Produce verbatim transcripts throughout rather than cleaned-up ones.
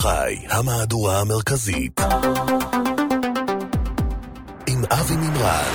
חי, המהדורה המרכזית. עם אבי מימרן.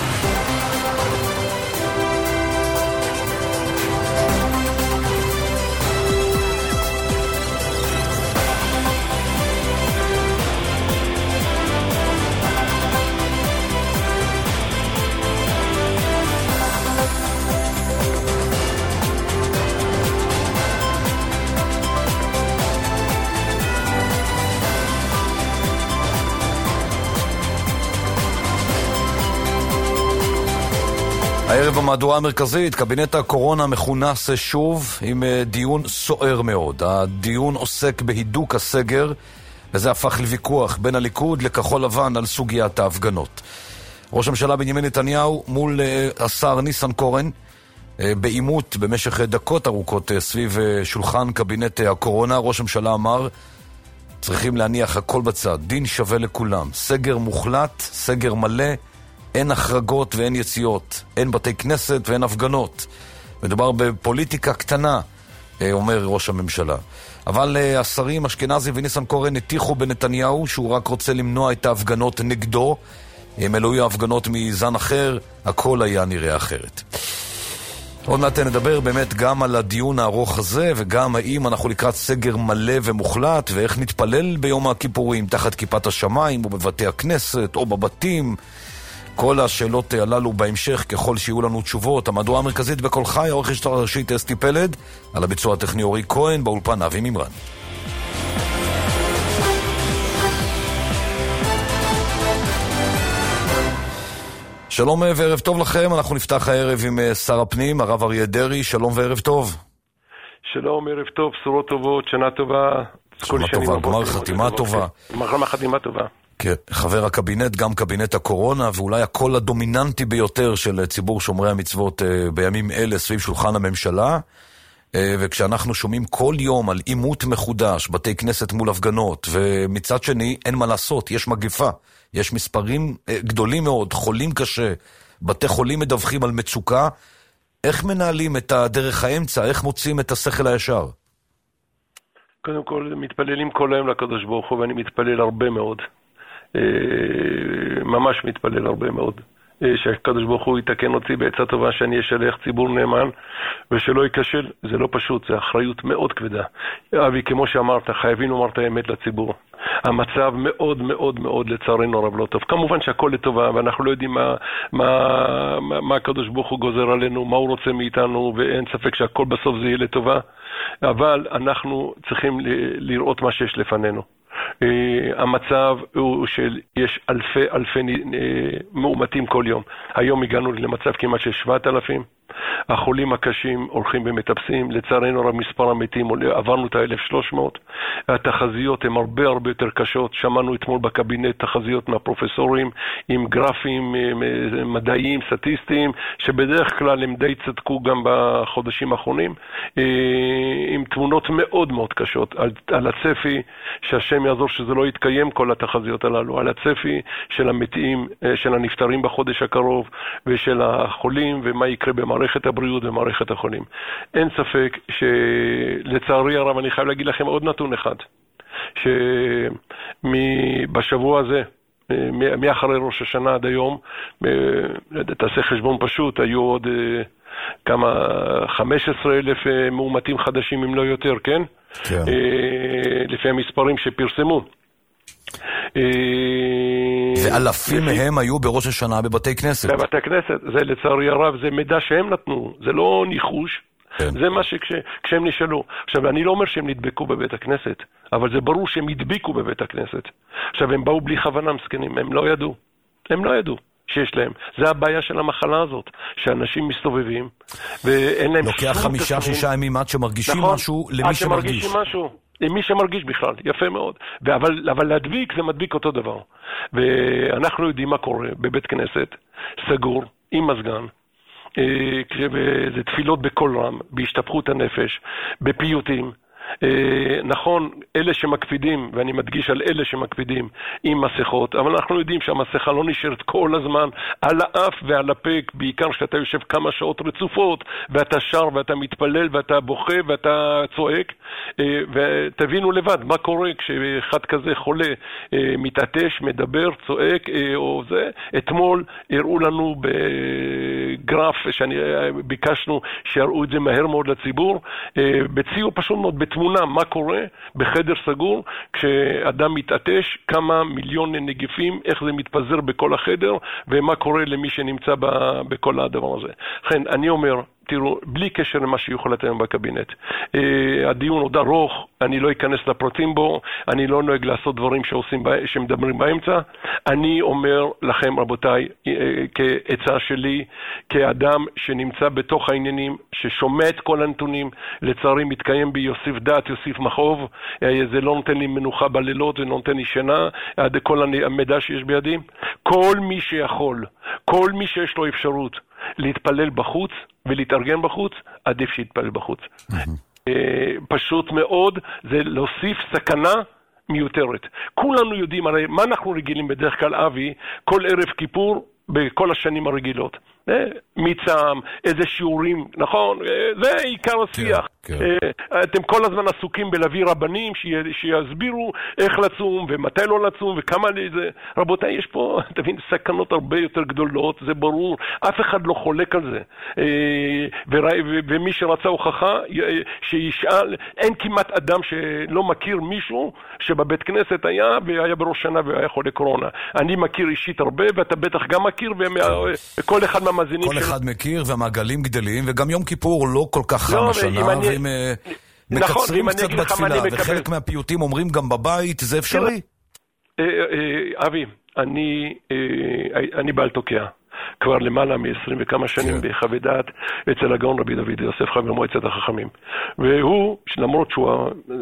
הערב במהדורה המרכזית, קבינט הקורונה מכונס שוב עם דיון סוער מאוד. הדיון עוסק בהידוק הסגר, וזה הפך לוויכוח בין הליכוד לכחול לבן על סוגיית ההפגנות. ראש הממשלה בנימין נתניהו מול השר ניסנקורן בעימות במשך דקות ארוכות סביב שולחן קבינט הקורונה. ראש הממשלה אמר, צריכים להניח הכל בצד, דין שווה לכולם, סגר מוחלט, סגר מלא, אין החרגות ואין יציאות, אין בתי כנסת ואין הפגנות. מדובר בפוליטיקה קטנה, אומר ראש הממשלה. אבל השרים אשכנזי וניסנקורן הטיחו בנתניהו שהוא רק רוצה למנוע את ההפגנות נגדו. אם אלו היו ההפגנות מזן אחר, הכל היה נראה אחרת. עוד מעט נדבר באמת גם על הדיון הארוך הזה, וגם האם אנחנו לקראת סגר מלא ומוחלט, ואיך נתפלל ביום הכיפורים תחת כיפת השמיים, או בבתי הכנסת, או בבתים. כל השאלות הללו בהמשך ככל שיהיו לנו תשובות. המהדורה המרכזית בכל חי, העורכת הראשית אסתי פלד, על הביצוע הטכני אורי כהן, באולפן אבי מימרן. שלום וערב טוב לכם, אנחנו נפתח הערב עם שר הפנים, הרב אריה דרעי. שלום וערב טוב. שלום, ערב טוב, בשורות טובות, שנה טובה. שנה טובה, גמר חתימה טובה. גמר חתימה טובה. כן, חבר הקבינט, גם קבינט הקורונה, ואולי הקול הדומיננטי ביותר של ציבור שומרי המצוות בימים אלה סביב שולחן הממשלה. וכשאנחנו שומעים כל יום על עימות מחודש, בתי כנסת מול הפגנות, ומצד שני אין מה לעשות, יש מגפה, יש מספרים גדולים מאוד, חולים קשה, בתי חולים מדווחים על מצוקה. איך מנהלים את הדרך האמצע? איך מוצאים את השכל הישר? קודם כל, מתפללים כל היום לקדוש ברוך הוא, ואני מתפלל הרבה מאוד. ממש מתפלל הרבה מאוד. שהקדוש ברוך הוא יתקן אותי בעצה טובה, שאני אשלח ציבור נאמן ושלא ייכשל. זה לא פשוט, זה אחריות מאוד כבדה. אבי, כמו שאמרת, חייבים לומר את האמת לציבור. המצב מאוד מאוד מאוד לצערנו הרב לא טוב. כמובן שהכל לטובה, ואנחנו לא יודעים מה, מה, מה, מה הקדוש ברוך הוא גוזר עלינו, מה הוא רוצה מאיתנו, ואין ספק שהכל בסוף זה יהיה לטובה. אבל אנחנו צריכים לראות מה שיש לפנינו. Uh, המצב הוא שיש אלפי אלפי uh, מאומתים כל יום. היום הגענו למצב כמעט של שבעת אלפים. החולים הקשים הולכים ומטפסים. לצערנו רב מספר המתים עברנו את ה-אלף ושלוש מאות. התחזיות הן הרבה הרבה יותר קשות. שמענו אתמול בקבינט תחזיות מהפרופסורים עם גרפים מדעיים, סטטיסטיים, שבדרך כלל הם די צדקו גם בחודשים האחרונים, עם תמונות מאוד מאוד קשות על, על הצפי, שהשם יעזור שזה לא יתקיים כל התחזיות הללו, על הצפי של המתים, של הנפטרים בחודש הקרוב, ושל החולים, ומה יקרה במערכת הבריאות ומערכת החולים. אין ספק שלצערי הרב, אני חייב להגיד לכם עוד נתון אחד, שבשבוע הזה, מאחרי ראש השנה עד היום, תעשה חשבון פשוט, היו עוד כמה, חמישה עשר אלף מאומתים חדשים אם לא יותר, כן? כן. לפי המספרים שפרסמו. ואלפים מהם היו בראש השנה בבתי כנסת. בבתי כנסת, זה לצערי הרב, זה מידע שהם נתנו, זה לא ניחוש, זה מה שכשהם נשאלו. עכשיו, אני לא אומר שהם נדבקו בבית הכנסת, אבל זה ברור שהם הדביקו בבית הכנסת. עכשיו, הם באו בלי כוונה מסכנים, הם לא ידעו, הם לא ידעו שיש להם. זה הבעיה של המחלה הזאת, שאנשים מסתובבים, ואין להם... לוקח חמישה, שישה ימים עד שמרגישים משהו למי שמרגיש. למי שמרגיש בכלל, יפה מאוד. אבל, אבל להדביק זה מדביק אותו דבר. ואנחנו יודעים מה קורה בבית כנסת, סגור, עם מזגן, זה תפילות בכל רם, בהשתפכות הנפש, בפיוטים, נכון, אלה שמקפידים, ואני מדגיש על אלה שמקפידים עם מסכות, אבל אנחנו יודעים שהמסכה לא נשארת כל הזמן על האף ועל הפה, בעיקר שאתה יושב כמה שעות רצופות, ואתה שר ואתה מתפלל ואתה בוכה ואתה צועק, ותבינו לבד מה קורה כשאחד כזה חולה מתעטש, מדבר, צועק או זה. אתמול הראו לנו בגרף שאני ביקשנו שיראו את זה מהר מאוד לציבור, בציור פשוט מאוד בתמונה מה קורה בחדר סגור כשאדם מתעטש, כמה מיליון נגיפים, איך זה מתפזר בכל החדר ומה קורה למי שנמצא בכל הדבר הזה. לכן אני אומר, תראו, בלי קשר למה שיוחלט היום בקבינט. הדיון עוד ארוך, אני לא אכנס לפרטים בו, אני לא נוהג לעשות דברים שעושים, שמדברים באמצע. אני אומר לכם, רבותיי, כעצה שלי, כאדם שנמצא בתוך העניינים, ששומע את כל הנתונים, לצערי מתקיים בי יוסיף דעת, יוסיף מחוב, זה לא נותן לי מנוחה בלילות, זה לא נותן לי שינה, עד כל המידע שיש בידי. כל מי שיכול, כל מי שיש לו אפשרות, להתפלל בחוץ ולהתארגן בחוץ, עדיף שיתפלל בחוץ. פשוט מאוד, זה להוסיף סכנה מיותרת. כולנו יודעים, הרי מה אנחנו רגילים בדרך כלל, אבי, כל ערב כיפור בכל השנים הרגילות. מצם, איזה שיעורים, נכון? זה עיקר השיח. אתם כל הזמן עסוקים בלהביא רבנים שיסבירו איך לצום ומתי לא לצום וכמה זה. רבותיי, יש פה, תבין, סכנות הרבה יותר גדולות, זה ברור. אף אחד לא חולק על זה. ומי שרצה הוכחה, שישאל, אין כמעט אדם שלא מכיר מישהו שבבית כנסת היה והיה בראש שנה והיה חולה קורונה. אני מכיר אישית הרבה, ואתה בטח גם מכיר, וכל אחד מהמאזינים כל אחד מכיר והמעגלים גדלים, וגם יום כיפור לא כל כך חם השנה, והם מקצרים קצת בתפילה, וחלק מהפיוטים אומרים גם בבית, זה אפשרי? אבי, אני בעל תוקע. כבר למעלה מ-עשרים וכמה שנים בחוות דעת אצל הגאון רבי דוד יוסף חבר מועצת החכמים. והוא, למרות שהוא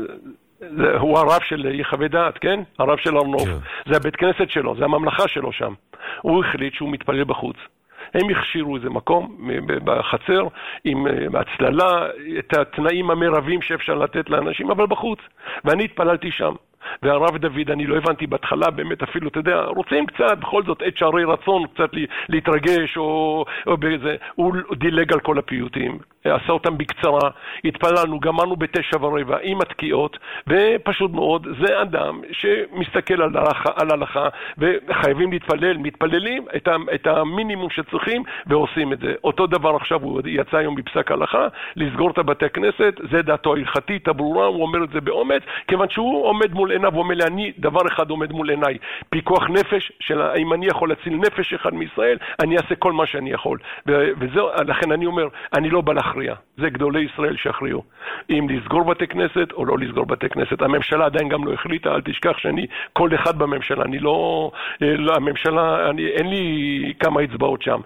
הוא הרב של יחווה דעת, כן? הרב של ארנוב. זה הבית כנסת שלו, זה הממלכה שלו שם. הוא החליט שהוא מתפלל בחוץ. הם הכשירו איזה מקום בחצר עם הצללה, את התנאים המרבים שאפשר לתת לאנשים, אבל בחוץ. ואני התפללתי שם. והרב דוד, אני לא הבנתי בהתחלה, באמת אפילו, אתה יודע, רוצים קצת, בכל זאת, את שערי רצון, קצת להתרגש, או, או באיזה, הוא דילג על כל הפיוטים, עשה אותם בקצרה, התפללנו, גמרנו בתשע ורבע, עם התקיעות, ופשוט מאוד, זה אדם שמסתכל על הלכה, על הלכה וחייבים להתפלל, מתפללים את, ה, את המינימום שצריכים, ועושים את זה. אותו דבר עכשיו, הוא יצא היום בפסק הלכה, לסגור את הבתי הכנסת, זה דעתו ההלכתית, הברורה, הוא אומר את זה באומץ, כיוון שהוא עומד מול עיניו, הוא אומר לי, אני, דבר אחד עומד מול עיניי, פיקוח נפש, של אם אני יכול להציל נפש אחד מישראל, אני אעשה כל מה שאני יכול. וזהו, לכן אני אומר, אני לא בא להכריע. זה גדולי ישראל שיכריעו. אם לסגור בתי כנסת או לא לסגור בתי כנסת. הממשלה עדיין גם לא החליטה, אל תשכח שאני, כל אחד בממשלה, אני לא, לא הממשלה, אני, אין לי כמה אצבעות שם.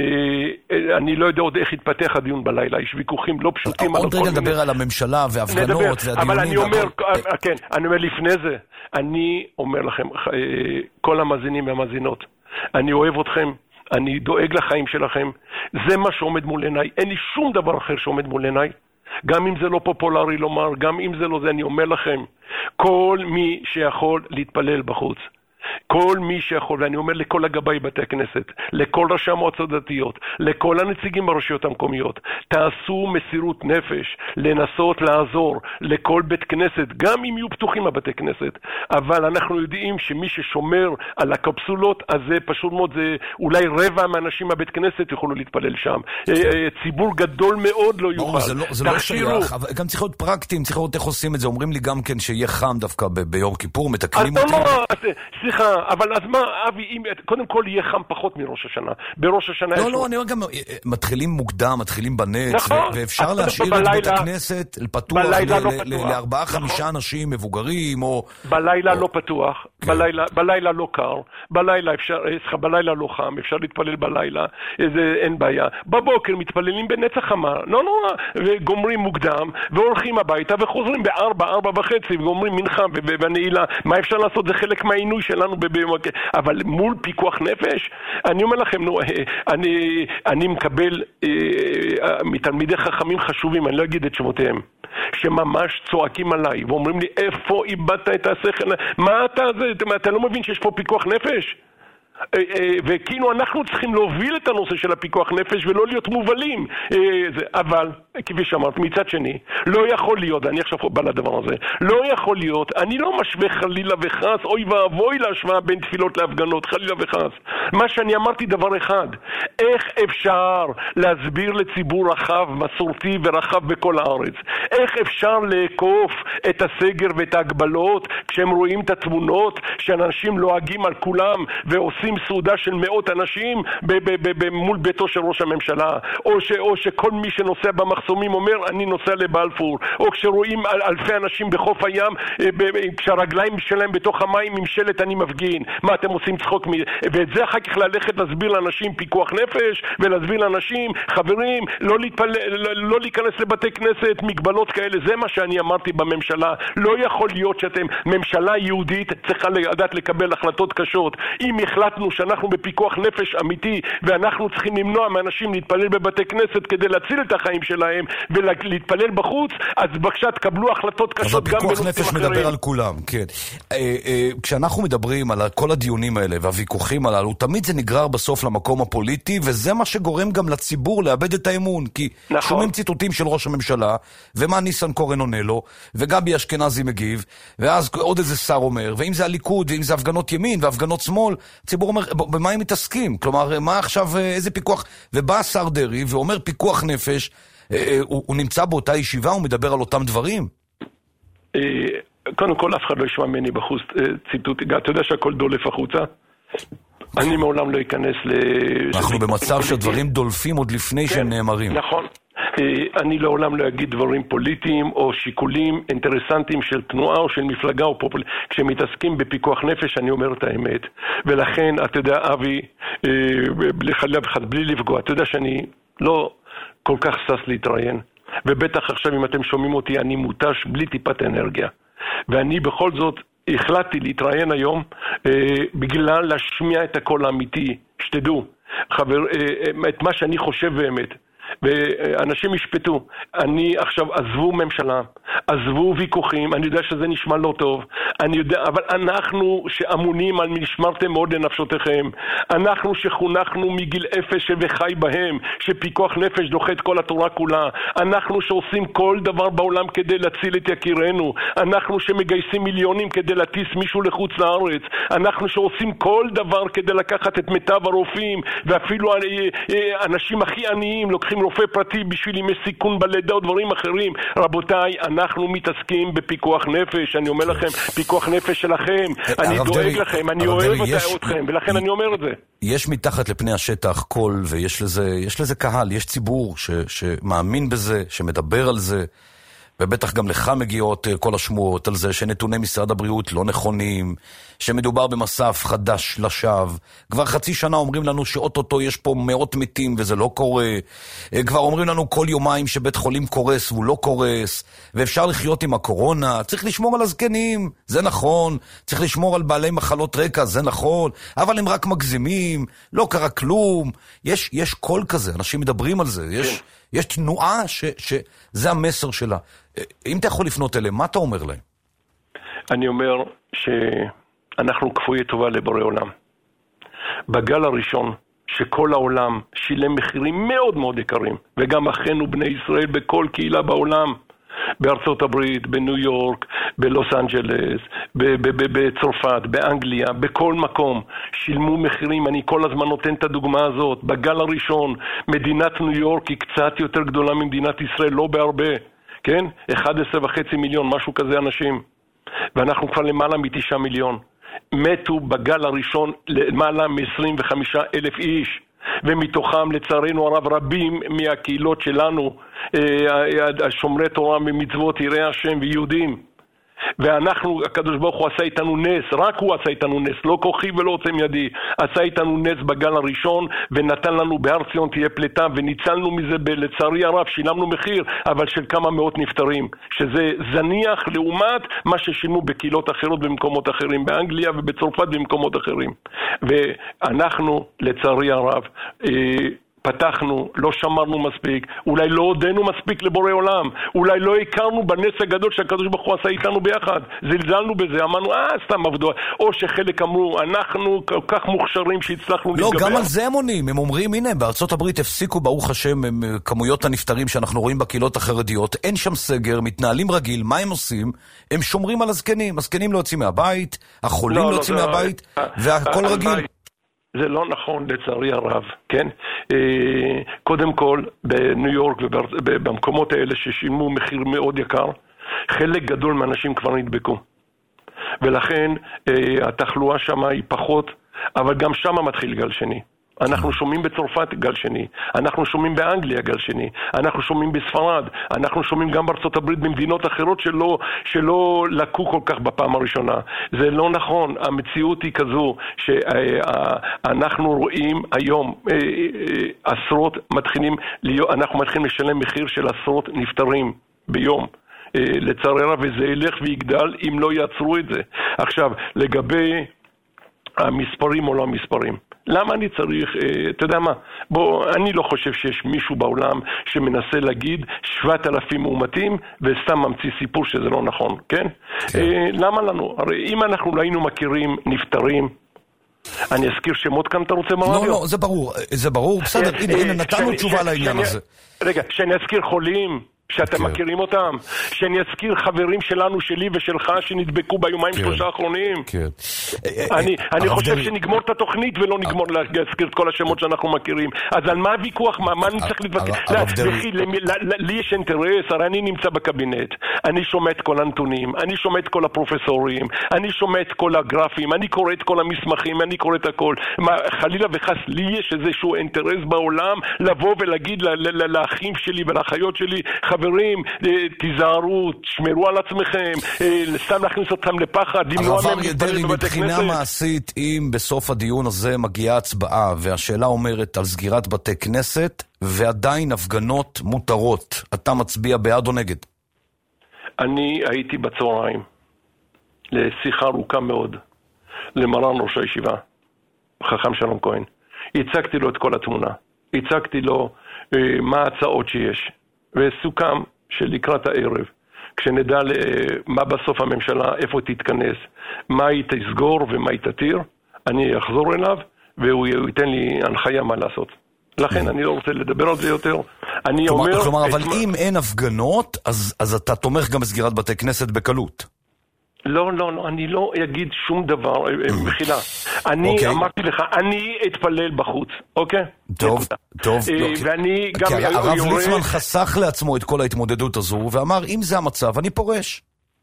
אני לא יודע עוד איך יתפתח הדיון בלילה, יש ויכוחים לא פשוטים. עוד רגע לדבר על הממשלה וההפגנות והדיונים. אבל אני אומר, כן, אני אומר לפני זה, אני אומר לכם, כל המאזינים והמאזינות, אני אוהב אתכם, אני דואג לחיים שלכם, זה מה שעומד מול עיניי, אין לי שום דבר אחר שעומד מול עיניי, גם אם זה לא פופולרי לומר, גם אם זה לא זה, אני אומר לכם, כל מי שיכול להתפלל בחוץ, כל מי שיכול, ואני אומר לכל הגבאי בתי הכנסת, לכל ראשי המועצות דתיות, לכל הנציגים ברשויות המקומיות, תעשו מסירות נפש, לנסות לעזור לכל בית כנסת, גם אם יהיו פתוחים הבתי כנסת, אבל אנחנו יודעים שמי ששומר על הקפסולות, אז זה פשוט מאוד, זה אולי רבע מהאנשים בבית כנסת יכולו להתפלל שם. ציבור גדול מאוד לא יוכל. זה לא שייך, אבל גם צריך להיות פרקטיים, צריך להיות איך עושים את זה, אומרים לי גם כן שיהיה חם דווקא ביום כיפור, מתקנים אותי. סליחה, אבל אז מה, אבי, אם, קודם כל יהיה חם פחות מראש השנה. בראש השנה... לא, לא, אני אומר גם, מתחילים מוקדם, מתחילים בנץ, ואפשר להשאיר את בית הכנסת פתוח לארבעה, חמישה אנשים מבוגרים, או... בלילה לא פתוח, בלילה לא קר, בלילה אפשר, בלילה לא חם, אפשר להתפלל בלילה, אין בעיה. בבוקר מתפללים בנץ החמה, לא נורא, וגומרים מוקדם, והולכים הביתה, וחוזרים בארבע, ארבע וחצי, וגומרים מנחה ובנעילה. מה אפשר לעשות? זה חלק מהעינוי שלנו, אבל מול פיקוח נפש, אני אומר לכם, נו, אני, אני מקבל אה, מתלמידי חכמים חשובים, אני לא אגיד את שמותיהם, שממש צועקים עליי ואומרים לי, איפה איבדת את השכל? מה אתה זה? אתה לא מבין שיש פה פיקוח נפש? וכאילו אנחנו צריכים להוביל את הנושא של הפיקוח נפש ולא להיות מובלים. אבל, כפי שאמרת, מצד שני, לא יכול להיות, אני עכשיו בא לדבר הזה, לא יכול להיות, אני לא משווה חלילה וחס, אוי ואבוי להשוואה בין תפילות להפגנות, חלילה וחס. מה שאני אמרתי דבר אחד, איך אפשר להסביר לציבור רחב, מסורתי ורחב בכל הארץ? איך אפשר לעקוף את הסגר ואת ההגבלות כשהם רואים את התמונות שאנשים לועגים על כולם ועושים סעודה של מאות אנשים מול ביתו של ראש הממשלה, או, ש, או שכל מי שנוסע במחסומים אומר אני נוסע לבלפור, או כשרואים אלפי אנשים בחוף הים כשהרגליים שלהם בתוך המים עם שלט אני מפגין? מה אתם עושים צחוק? ואת זה אחר כך ללכת להסביר לאנשים פיקוח נפש ולהסביר לאנשים חברים לא, להתפל... לא להיכנס לבתי כנסת, מגבלות כאלה. זה מה שאני אמרתי בממשלה. לא יכול להיות שאתם ממשלה יהודית צריכה לדעת לקבל החלטות קשות. אם החלטנו שאנחנו בפיקוח נפש אמיתי ואנחנו צריכים למנוע מאנשים להתפלל בבתי כנסת כדי להציל את החיים שלהם ולהתפלל בחוץ, אז בבקשה תקבלו החלטות קשות גם בנושאים אחרים. אבל פיקוח נפש מדבר על כולם, כן. כשאנחנו מדברים על כל הדיונים האלה והוויכוחים הללו, תמיד זה נגרר בסוף למקום הפוליטי, וזה מה שגורם גם לציבור לאבד את האמון, כי שומעים ציטוטים של ראש הממשלה, ומה ניסנקורן עונה לו, וגבי אשכנזי מגיב, ואז עוד איזה שר אומר, ואם זה הליכוד, ואם זה הפגנות ימין והפגנות שמאל, הציבור אומר, במה הם מתעסקים? כלומר, מה עכשיו, איזה פיקוח? ובא שר דרי ואומר פיקוח נפש, הוא, הוא נמצא באותה ישיבה, הוא מדבר על אותם דברים? קודם כל, אף אחד לא ישמע ממני בחוץ ציטוט, אתה יודע שהכל דולף החוצה? אני מעולם לא אכנס ל... אנחנו במצב שהדברים דולפים עוד לפני שהם נאמרים. נכון. אני לעולם לא אגיד דברים פוליטיים או שיקולים אינטרסנטיים של תנועה או של מפלגה או פופול. כשמתעסקים בפיקוח נפש אני אומר את האמת. ולכן, אתה יודע, אבי, לחלב אחד, בלי לפגוע, אתה יודע שאני לא כל כך סס להתראיין. ובטח עכשיו אם אתם שומעים אותי, אני מותש בלי טיפת אנרגיה. ואני בכל זאת החלטתי להתראיין היום אה, בגלל להשמיע את הקול האמיתי. שתדעו, חבר, אה, את מה שאני חושב באמת. ואנשים ישפטו. אני עכשיו עזבו ממשלה, עזבו ויכוחים, אני יודע שזה נשמע לא טוב, אני יודע, אבל אנחנו שאמונים על נשמרתם מאוד לנפשותיכם, אנחנו שחונכנו מגיל אפס וחי בהם, שפיקוח נפש דוחה את כל התורה כולה, אנחנו שעושים כל דבר בעולם כדי להציל את יקירנו, אנחנו שמגייסים מיליונים כדי להטיס מישהו לחוץ לארץ, אנחנו שעושים כל דבר כדי לקחת את מיטב הרופאים, ואפילו אנשים הכי עניים לוקחים רופא פרטי בשביל ימי סיכון בלידה או דברים אחרים. רבותיי, אנחנו מתעסקים בפיקוח נפש. אני אומר לכם, פיקוח נפש שלכם. אני דואג לכם, אני אוהב אתכם, ולכן אני אומר את זה. יש מתחת לפני השטח קול, ויש לזה, יש לזה קהל, יש ציבור ש, שמאמין בזה, שמדבר על זה, ובטח גם לך מגיעות כל השמועות על זה שנתוני משרד הבריאות לא נכונים, שמדובר במסף חדש לשווא. כבר חצי שנה אומרים לנו שאוטוטו יש פה מאות מתים וזה לא קורה. כבר אומרים לנו כל יומיים שבית חולים קורס והוא לא קורס, ואפשר לחיות עם הקורונה. צריך לשמור על הזקנים, זה נכון. צריך לשמור על בעלי מחלות רקע, זה נכון. אבל הם רק מגזימים, לא קרה כלום. יש, יש קול כזה, אנשים מדברים על זה. יש, יש תנועה ש, שזה המסר שלה. אם אתה יכול לפנות אליהם, מה אתה אומר להם? אני אומר שאנחנו כפויי טובה לבורא עולם. בגל הראשון, שכל העולם שילם מחירים מאוד מאוד יקרים, וגם אחינו בני ישראל בכל קהילה בעולם, בארצות הברית, בניו יורק, בלוס אנג'לס, בצרפת, באנגליה, בכל מקום שילמו מחירים. אני כל הזמן נותן את הדוגמה הזאת. בגל הראשון, מדינת ניו יורק היא קצת יותר גדולה ממדינת ישראל, לא בהרבה, כן? אחד עשר וחצי מיליון, משהו כזה אנשים. ואנחנו כבר למעלה מתשעה מיליון. מתו בגל הראשון למעלה מ-עשרים וחמישה אלף איש. ומתוכם לצערנו הרב רבים מהקהילות שלנו, שומרי תורה ממצוות יראי השם ויהודים. ואנחנו, הקדוש ברוך הוא עשה איתנו נס, רק הוא עשה איתנו נס, לא כוחי ולא עוצם ידי, עשה איתנו נס בגל הראשון ונתן לנו בהר ציון תהיה פלטה, וניצלנו מזה לצערי הרב, שילמנו מחיר, אבל של כמה מאות נפטרים, שזה זניח לעומת מה ששילמו בקהילות אחרות במקומות אחרים, באנגליה ובצרפת במקומות אחרים. ואנחנו לצערי הרב פתחנו, לא שמרנו מספיק, אולי לא הודנו מספיק לבורא עולם, אולי לא הכרנו בנס הגדול שהקדוש ברוך הוא עשה איתנו ביחד, זלזלנו בזה, אמרנו, אה, סתם עבדו, או שחלק אמרו, אנחנו כל כך מוכשרים שהצלחנו לא, להתגבר. גם על זה הם עונים, הם אומרים, הנה, בארצות הברית הפסיקו, ברוך השם, הם, כמויות הנפטרים שאנחנו רואים בקהילות החרדיות, אין שם סגר, מתנהלים רגיל, מה הם עושים? הם שומרים על הזקנים, הזקנים לא יוצאים מהבית, החולים לא, לא יוצאים לא, מהבית, לא, והכל ה- רגיל. ה- זה לא נכון לצערי הרב, כן? קודם כל, בניו יורק ובמקומות האלה ששילמו מחיר מאוד יקר, חלק גדול מהאנשים כבר נדבקו. ולכן התחלואה שם היא פחות, אבל גם שם מתחיל גל שני. אנחנו שומעים בצרפת גל שני, אנחנו שומעים באנגליה גל שני, אנחנו שומעים בספרד, אנחנו שומעים גם בארצות הברית במדינות אחרות שלא, שלא לקו כל כך בפעם הראשונה. זה לא נכון, המציאות היא כזו שאנחנו רואים היום עשרות מתחילים, אנחנו מתחילים לשלם מחיר של עשרות נפטרים ביום. לצערי הרב, וזה ילך ויגדל אם לא יעצרו את זה. עכשיו, לגבי המספרים או לא המספרים. למה אני צריך, אתה יודע מה, בוא, אני לא חושב שיש מישהו בעולם שמנסה להגיד שבעת אלפים מאומתים וסתם ממציא סיפור שזה לא נכון, כן? כן. למה לנו? הרי אם אנחנו לא היינו מכירים נפטרים, אני אזכיר שמות כאן, אתה רוצה מרדיו? לא, לא, זה ברור, זה ברור, בסדר, הנה, הנה, נתנו תשובה לעניין הזה. רגע, שאני אזכיר חולים, שאתם מכירים אותם, שאני אזכיר חברים שלנו, שלי ושלך, שנדבקו ביומיים שלושה האחרונים. אני חושב שנגמור את התוכנית ולא נגמור להזכיר את כל השמות שאנחנו מכירים. אז על מה הוויכוח? מה אני צריך להתווכח? לי יש אינטרס, הרי אני נמצא בקבינט, אני שומע את כל הנתונים, אני שומע את כל הפרופסורים, אני שומע את כל הגרפים, אני קורא את כל המסמכים, אני קורא את הכל. חלילה וחס, לי יש איזשהו אינטרס בעולם לבוא ולהגיד לאחים שלי ולאחיות שלי, חברים, תיזהרו, תשמרו על עצמכם, סתם להכניס אתכם לפחד, למנוע מהם להתפלל בבתי כנסת. מבחינה מעשית, אם בסוף הדיון הזה מגיעה הצבעה, והשאלה אומרת על סגירת בתי כנסת, ועדיין הפגנות מותרות, אתה מצביע בעד או נגד? אני הייתי בצהריים, לשיחה ארוכה מאוד, למרן ראש הישיבה, חכם שלום כהן. הצגתי לו את כל התמונה, הצגתי לו אה, מה ההצעות שיש. וסוכם שלקראת הערב, כשנדע מה בסוף הממשלה, איפה תתכנס, מה היא תסגור ומה היא תתיר, אני אחזור אליו והוא ייתן לי הנחיה מה לעשות. לכן אני לא רוצה לדבר על זה יותר. אני אומר... כלומר, אבל אם אין הפגנות, אז אתה תומך גם בסגירת בתי כנסת בקלות. לא, לא, לא, אני לא אגיד שום דבר, מחילה. אני אמרתי לך, אני אתפלל בחוץ, אוקיי? טוב, טוב. ואני גם... כי הרב ליצמן חסך לעצמו את כל ההתמודדות הזו, ואמר, אם זה המצב, אני פורש.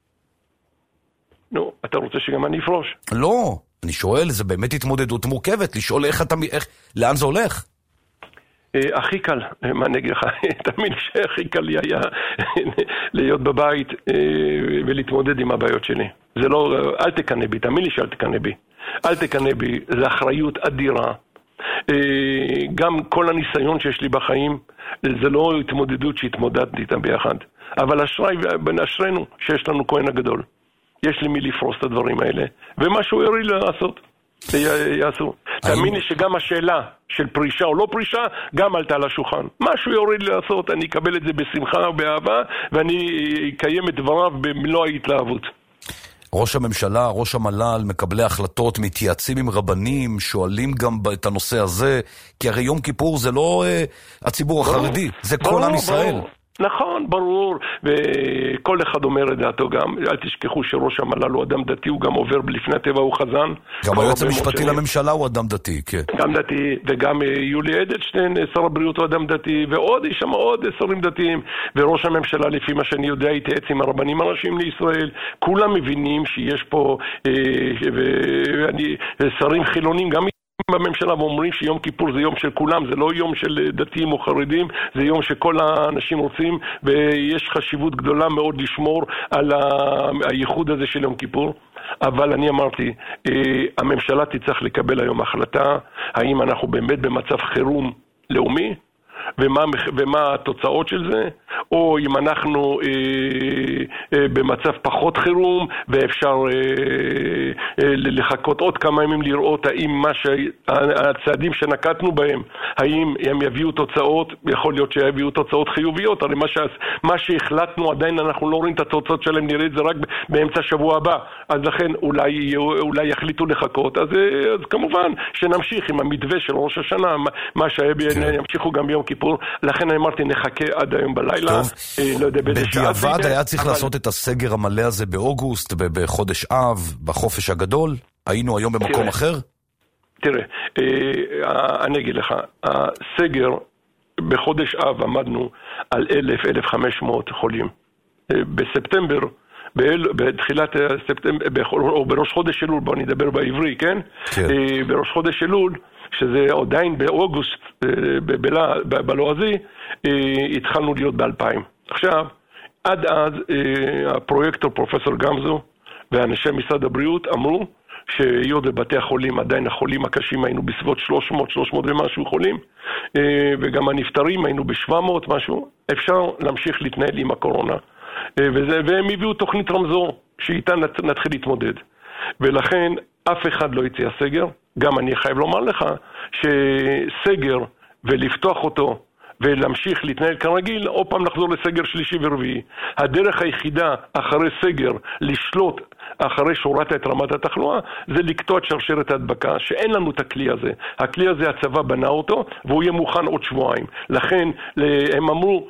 נו, אתה רוצה שגם אני אפרוש? לא, אני שואל, זה באמת התמודדות מורכבת, לשאול איך אתה... לאן זה הולך? הכי קל, מה נגיד לך, תמיד שהכי קל לי היה להיות בבית ולהתמודד עם הבעיות שלי. זה לא, אל תקנה בי, תמיד לי שאל תקנה בי. אל תקנה בי, זה אחריות אדירה. גם כל הניסיון שיש לי בחיים, זה לא התמודדות שהתמודדתי איתם ביחד. אבל אשרי, בין אשרנו שיש לנו כהן הגדול. יש לי מי לפרוס את הדברים האלה, ומשהו יוריד לעשות. יעשו. תאמיני שגם השאלה של פרישה או לא פרישה גם עלתה על השולחן. משהו יוריד לעשות, אני אקבל את זה בשמחה ובאהבה ואני אקיים את דבריו במלוא ההתלהבות. ראש הממשלה, ראש המל"ל, מקבלי החלטות, מתייעצים עם רבנים, שואלים גם את הנושא הזה, כי הרי יום כיפור זה לא uh, הציבור החרדי, זה כל עם ישראל. נכון, ברור, וכל אחד אומר את דעתו גם. אל תשכחו שראש המל"ל הוא אדם דתי, הוא גם עובר לפני הטבע, הוא חזן. גם היועץ המשפטי לממשלה הוא אדם דתי, כן. גם דתי, וגם יולי אדלשטיין, שר הבריאות הוא אדם דתי, ועוד, יש שם עוד שרים דתיים, וראש הממשלה, לפי מה שאני יודע, התייעץ עם הרבנים הראשיים לישראל. כולם מבינים שיש פה שרים חילונים, גם בממשלה, ואומרים שיום כיפור זה יום של כולם, זה לא יום של דתיים או חרדים, זה יום שכל האנשים רוצים, ויש חשיבות גדולה מאוד לשמור על הייחוד הזה של יום כיפור. אבל אני אמרתי, הממשלה תצטרך לקבל היום החלטה, האם אנחנו באמת במצב חירום לאומי, ומה, ומה התוצאות של זה, או אם אנחנו אה, אה, במצב פחות חירום, ואפשר אה, אה, לחכות עוד כמה ימים לראות האם מה שהצעדים שנקטנו בהם, האם הם יביאו תוצאות, יכול להיות שיביאו תוצאות חיוביות, הרי מה, ש... מה שהחלטנו עדיין אנחנו לא רואים את התוצאות שלהם, נראה את זה רק באמצע שבוע הבא, אז לכן אולי, אולי יחליטו לחכות, אז, אז כמובן שנמשיך עם המתווה של ראש השנה, מה שהיה בין, ימשיכו גם ביום כיפור, לכן אני אמרתי נחכה עד היום בלילה. טוב, לא יודע באיזה שעה. בדיעבד היה צריך אבל... לעשות את הסגר המלא הזה באוגוסט, בחודש אב, בחופש הגדול, היינו היום במקום תראה, אחר? תראה, אני אגיד לך, הסגר בחודש אב עמדנו על אלף, אלף וחמש מאות חולים. בספטמבר, בתחילת ספטמבר, או בראש חודש אלול, בוא נדבר בעברי, כן? כן. בראש חודש אלול, שזה עדיין באוגוסט, בלועזי, התחלנו להיות באלפיים. עכשיו, עד אז הפרויקטור פרופסור גמזו ואנשי משרד הבריאות אמרו שהיות בבתי החולים, עדיין החולים הקשים היינו בסביבות שלוש מאות, שלוש מאות ומשהו חולים, וגם הנפטרים היינו ב-שבע מאות משהו, אפשר להמשיך להתנהל עם הקורונה. וזה, והם הביאו תוכנית רמזור שאיתה נתחיל להתמודד. ולכן אף אחד לא יצא סגר. גם אני חייב לומר לך שסגר ולפתוח אותו ולהמשיך להתנהל כרגיל, או פעם לחזור לסגר שלישי ורביעי. הדרך היחידה אחרי סגר לשלוט אחרי שהורדת את רמת התחלואה, זה לקטוע את שרשרת ההדבקה, שאין לנו את הכלי הזה. הכלי הזה הצבא בנה אותו, והוא יהיה מוכן עוד שבועיים. לכן הם אמרו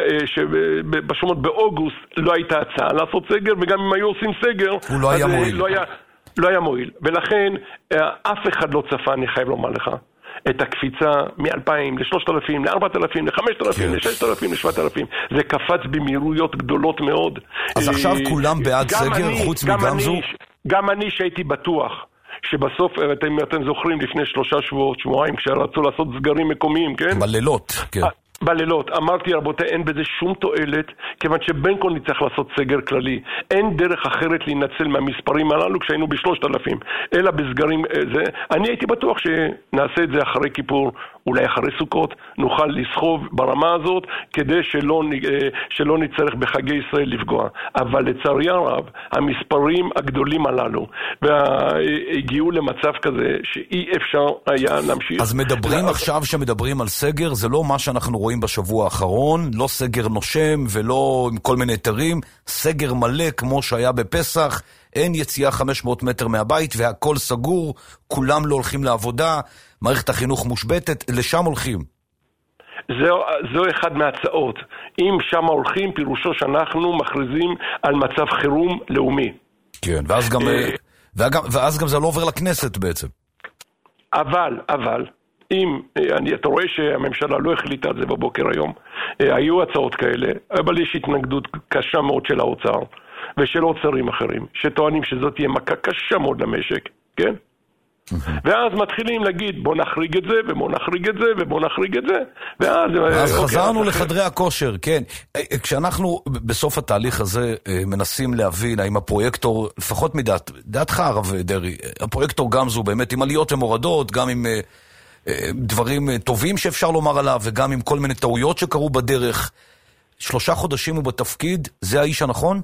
שבשומות באוגוסט לא הייתה הצעה לעשות סגר, וגם אם היו עושים סגר, הוא לא היה מועיל. לא היה, לא היה מועיל. ולכן אף אחד לא צפה, אני חייב לומר לך, את הקפיצה מ-אלפיים ל-שלושת אלפים, ל-ארבעת אלפים, ל-חמשת אלפים, ל-ששת אלפים, ל-שבעת אלפים. זה קפץ במהירויות גדולות מאוד. אז עכשיו כולם בעד סגר, חוץ מגמזו? גם אני שהייתי בטוח שבסוף, אתם, אתם זוכרים, לפני שלושה שבועות, שבועיים, כשרצו לעשות סגרים מקומיים, כן? בלילות, כן. בלילות, אמרתי רבותיי, אין בזה שום תועלת, כיוון שבין כל נצטרך לעשות סגר כללי. אין דרך אחרת להינצל מהמספרים הללו כשהיינו בשלושת אלפים, אלא בסגרים זה. אני הייתי בטוח שנעשה את זה אחרי כיפור, אולי אחרי סוכות, נוכל לסחוב ברמה הזאת, כדי שלא, שלא נצטרך בחגי ישראל לפגוע. אבל לצערי הרב, המספרים הגדולים הללו, והגיעו למצב כזה שאי אפשר היה להמשיך. אז מדברים עכשיו שמדברים על סגר, זה לא מה שאנחנו רואים בשבוע האחרון, לא סגר נושם ולא עם כל מיני היתרים, סגר מלא כמו שהיה בפסח, אין יציאה חמש מאות מטר מהבית והכל סגור, כולם לא הולכים לעבודה, מערכת החינוך מושבתת, לשם הולכים. זו, זו אחד מהצעות. אם שם הולכים, פירושו שאנחנו מכריזים על מצב חירום לאומי. כן, ואז גם, ואז גם זה לא עובר לכנסת בעצם. אבל, אבל, אם, אני, אתה רואה שהממשלה לא החליטה על זה בבוקר היום, היו הצעות כאלה, אבל יש התנגדות קשה מאוד של האוצר, ושל אוצרים אחרים, שטוענים שזאת תהיה מכה קשה מאוד למשק, כן? ואז מתחילים להגיד, בוא נחריג את זה, ובוא נחריג את זה, ובוא נחריג את זה, ואז... אז חזרנו לחדרי הכושר, כן. כשאנחנו בסוף התהליך הזה מנסים להבין האם הפרויקטור, לפחות מדעת, דעתך הרב דרי, הפרויקטור גמזו באמת עם עליות ומורדות, גם עם דברים טובים שאפשר לומר עליו, וגם עם כל מיני טעויות שקרו בדרך. שלושה חודשים הוא בתפקיד, זה האיש הנכון?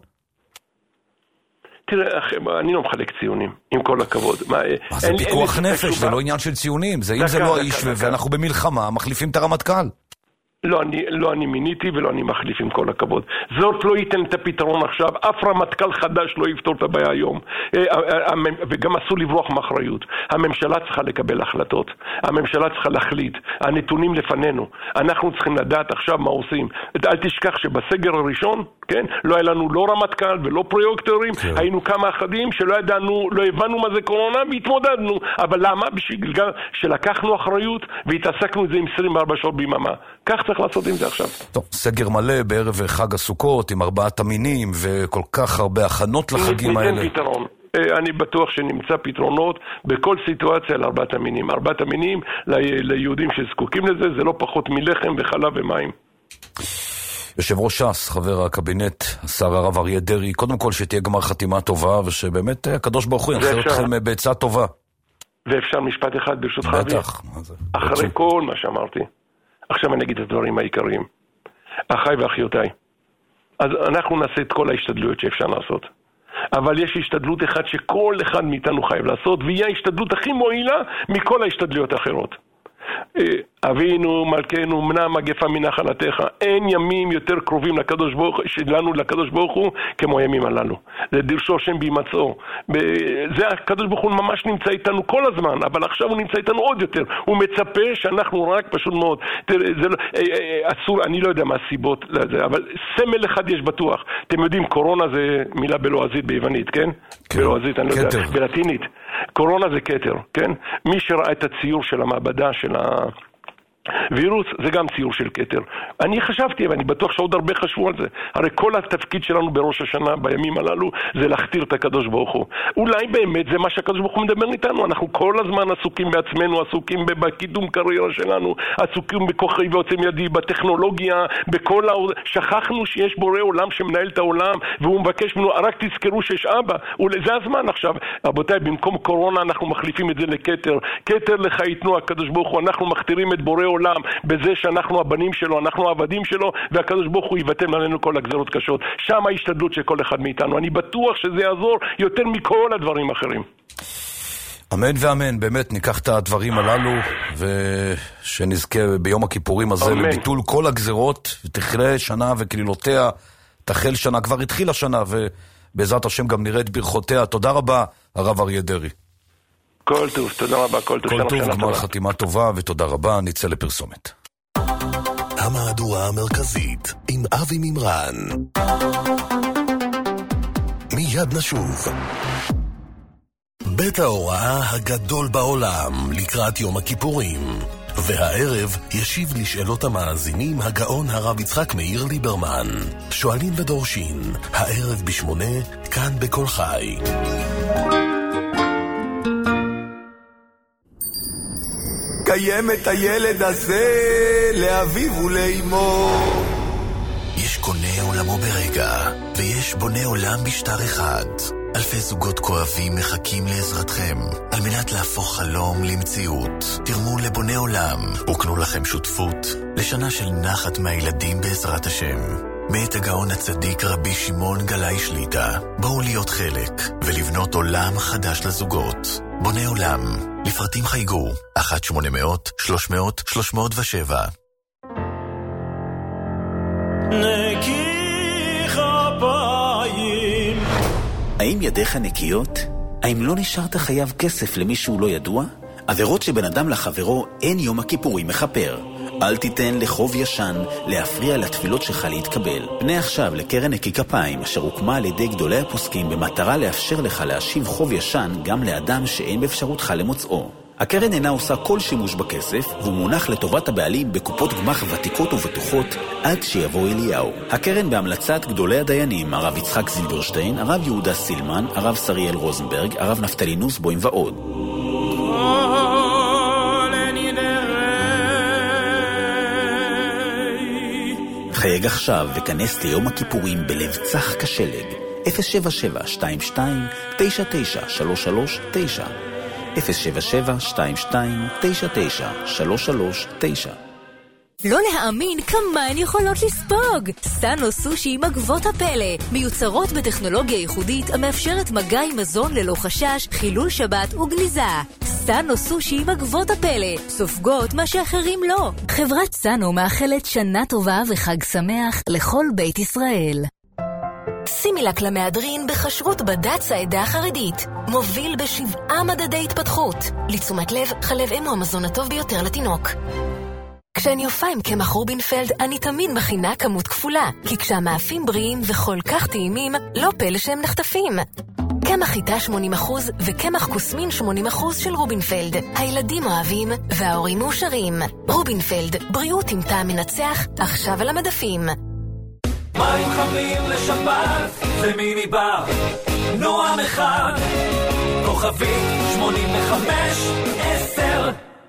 תראה, אני לא מחלק ציונים, עם כל הכבוד. מה, זה פיקוח נפש, זה לא עניין של ציונים. זה אם זה לא האיש ואנחנו במלחמה, מחליפים את הרמטכ"ל. לא אני, לא אני מיניתי ולא אני מחליף עם כל הכבוד. זאת לא ייתן את הפתרון עכשיו. אף רמטכ"ל חדש לא יפתור את הבעיה היום. וגם אסור לברוח מאחריות. הממשלה צריכה לקבל החלטות. הממשלה צריכה להחליט. הנתונים לפנינו. אנחנו צריכים לדעת עכשיו מה עושים. אל תשכח שבסגר הראשון, כן, לא היה לנו לא רמטכ"ל ולא פרויקטורים. כן. היינו כמה אחדים שלא ידענו, לא הבנו מה זה קורונה והתמודדנו. אבל למה? בשביל שלקחנו אחריות והתעסקנו את זה עם עשרים וארבע שעות ביממה. כך צריך לעשות עם זה עכשיו. טוב, סגר מלא בערב חג הסוכות עם ארבעת המינים וכל כך הרבה הכנות לחגים האלה. פתרון. אני בטוח שנמצא פתרונות בכל סיטואציה לארבעת המינים. ארבעת המינים ליהודים שזקוקים לזה, זה לא פחות מלחם וחלב ומים. יושב ראש ש"ס, חבר הקבינט, השר הרב אריה דרעי, קודם כל שתהיה גמר חתימה טובה, ושבאמת הקדוש ברוך הוא ינחה אתכם בעצה טובה. ואפשר משפט אחד ברשותך. בטח. אחרי כל מה שאמרתי. עכשיו אני אגיד את הדברים העיקריים. אחיי ואחיותיי, אז אנחנו נעשה את כל ההשתדלויות שאפשר לעשות. אבל יש השתדלות אחת שכל אחד מאיתנו חייב לעשות, והיא ההשתדלות הכי מועילה מכל ההשתדלויות האחרות. אבינו מלכנו מנע מגפה מנחלתך. אין ימים יותר קרובים לקדוש ברוך שלנו לקדוש ברוך הוא כמו הימים הללו. זה דרשו השם בהימצאו. זה הקדוש ברוך הוא ממש נמצא איתנו כל הזמן, אבל עכשיו הוא נמצא איתנו עוד יותר. הוא מצפה שאנחנו רק פשוט מאוד. זה לא, אסור, אני לא יודע מה הסיבות לזה, אבל סמל אחד יש בטוח. אתם יודעים, קורונה זה מילה בלועזית ביוונית, כן? כן. בלועזית, אני לא יודע, בלטינית. קורונה זה קטר, כן? מי שראה את הציור של המעבדה של הווירוס, זה גם ציור של קטר. אני חשבתי, ואני בטוח שעוד הרבה חשבו על זה. הרי כל התפקיד שלנו בראש השנה, בימים הללו, זה להכתיר את הקדוש ברוך הוא. אולי באמת זה מה שהקדוש ברוך הוא מדבר איתנו. אנחנו כל הזמן עסוקים בעצמנו, עסוקים בקידום קריירה שלנו, עסוקים בכוחי ועוצם ידי, בטכנולוגיה, בכל העוד... שכחנו שיש בורא עולם שמנהל את העולם, והוא מבקש ממנו, רק תזכרו שיש אבא. זה הזמן עכשיו. רבותיי, במקום קורונה אנחנו מחליפים את זה לקטר. קטר לך יתנו הקדוש ברוך הוא. אנחנו מכתירים את בורא עולם בזה שאנחנו הבנים שלו, אנחנו העבדים שלו, והקדוש ברוך הוא יבטל עלינו כל הגזרות קשות. שם ההשתדלות של כל אחד מאיתנו. אני בטוח שזה יעזור יותר מכל הדברים האחרים. אמן ואמן, באמת ניקח את הדברים הללו ושנזכה ביום הכיפורים הזה אמן. לביטול כל הגזרות, ותכלה שנה וכלילותיה, תחל שנה, כבר התחילה שנה, ובעזרת השם גם נראה את ברכותיה. תודה רבה, הרב אריה דרעי. כל טוב, תודה רבה, כל טוב. כל טוב, גמר חתימה טובה ותודה רבה, נצא לפרסומת. המהדורה המרכזית עם אבי מימרן. מיד נשוב. בית ההוראה הגדול בעולם לקראת יום הכיפורים. והערב ישיב לשאלות המאזינים הגאון הרב יצחק מאיר ליברמן. שואלים ודורשים, הערב בשמונה, כאן בכל חי. קיים את הילד הזה לאביו ולאמו. יש קונה עולמו ברגע, ויש בונה עולם בשטר אחד. אלפי זוגות כואבים מחכים לעזרתכם, על מנת להפוך חלום למציאות. תרמו לבונה עולם, וקנו לכם שותפות, לשנה של נחת מהילדים בעזרת השם. מאת הגאון הצדיק רבי שמעון גלאי שליטה, בואו להיות חלק, ולבנות עולם חדש לזוגות. בונה עולם, לפרטים חייגו, אחת שמונה מאות שלוש מאות שלוש מאות ושבע. נקי כפיים. האם ידיך נקיות? האם לא נשארת חייב כסף למישהו לא ידוע? עבירות שבין אדם לחברו אין יום הכיפורים מחפר. אל תיתן לחוב ישן להפריע לתפילות שלך להתקבל. פנה עכשיו לקרן נקי כפיים, אשר הוקמה על ידי גדולי הפוסקים במטרה לאפשר לך להשיב חוב ישן גם לאדם שאין באפשרותך למוצאו. הקרן אינה עושה כל שימוש בכסף, והוא מונח לטובת הבעלים בקופות גמח ותיקות ובטוחות עד שיבוא אליהו. הקרן בהמלצת גדולי הדיינים, הרב יצחק זילברשטיין, הרב יהודה סילמן, הרב שריאל רוזנברג, הרב נפתלי נוסבוים ועוד. חייג עכשיו וכנס ליום הכיפורים בלב צח כשלג. אפס שבע שבע שתיים שתיים תשע תשע שלוש שלוש תשע אפס שבע שבע שתיים שתיים תשע תשע שלוש שלוש תשע. לא להאמין כמה הן יכולות לספוג. סאנו סושי מגבות הפלא, מיוצרות בטכנולוגיה ייחודית המאפשרת מגע עם מזון ללא חשש, חילול שבת וגניזה. סאנו סושי מגבות הפלא, סופגות מה שאחרים לא. חברת סאנו מאחלת שנה טובה וחג שמח לכל בית ישראל. סימילק למהדרין בחשרות בד"ץ העדה החרדית, מוביל בשבעה מדדי התפתחות. לתשומת לב, חלב אם הוא המזון הטוב ביותר לתינוק. כשאני הופעה עם קמח רובינפלד, אני תמיד מכינה כמות כפולה, כי כשהמאפים בריאים וכל כך טעימים, לא פלא שהם נחטפים. קמח חיטה שמונים אחוז וקמח קוסמין שמונים אחוז של רובינפלד. הילדים אוהבים וההורים מאושרים. רובינפלד, בריאות עם טעם מנצח, עכשיו על המדפים. מים חמים לשבת, זה מיני בר, נועם אחד, כוכבי שמונים וחמש עשר.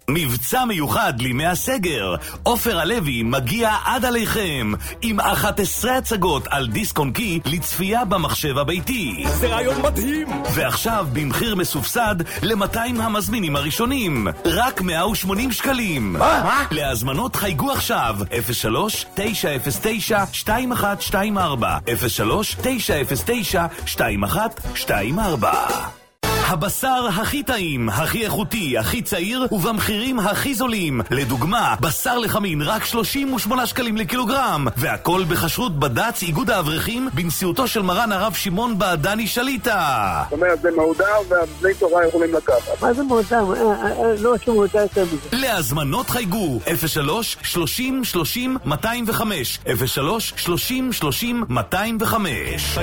מבצע מיוחד לימי הסגר. עופר הלוי מגיע עד עליכם עם אחת עשרה הצגות על דיסק און קי לצפייה במחשב הביתי. זה רעיון מדהים. ועכשיו במחיר מסופסד ל-מאתיים המזמינים הראשונים. רק מאה ושמונים שקלים. מה? להזמנות חייגו עכשיו אפס שלוש תשע אפס תשע שתיים אחת שתיים ארבע אפס שלוש תשע אפס תשע שתיים אחת שתיים ארבע. הבשר הכי טעים, הכי איכותי, הכי צעיר ובמחירים הכי זולים. לדוגמה, בשר לחמין רק שלושים ושמונה שקלים לקילוגרם, והכל בכשרות בד"ץ איגוד האברכים בנשיאותו של מרן הרב שמעון בעדני שליטה. זאת אומרת, זה מעודר והבני תורה יכולים לקחת. מה זה מעודר? לא עשו מעודר יותר מזה. להזמנות חייגו אפס שלוש שלושים שלושים מאתיים וחמש אפס שלוש שלושים שלושים מאתיים וחמש.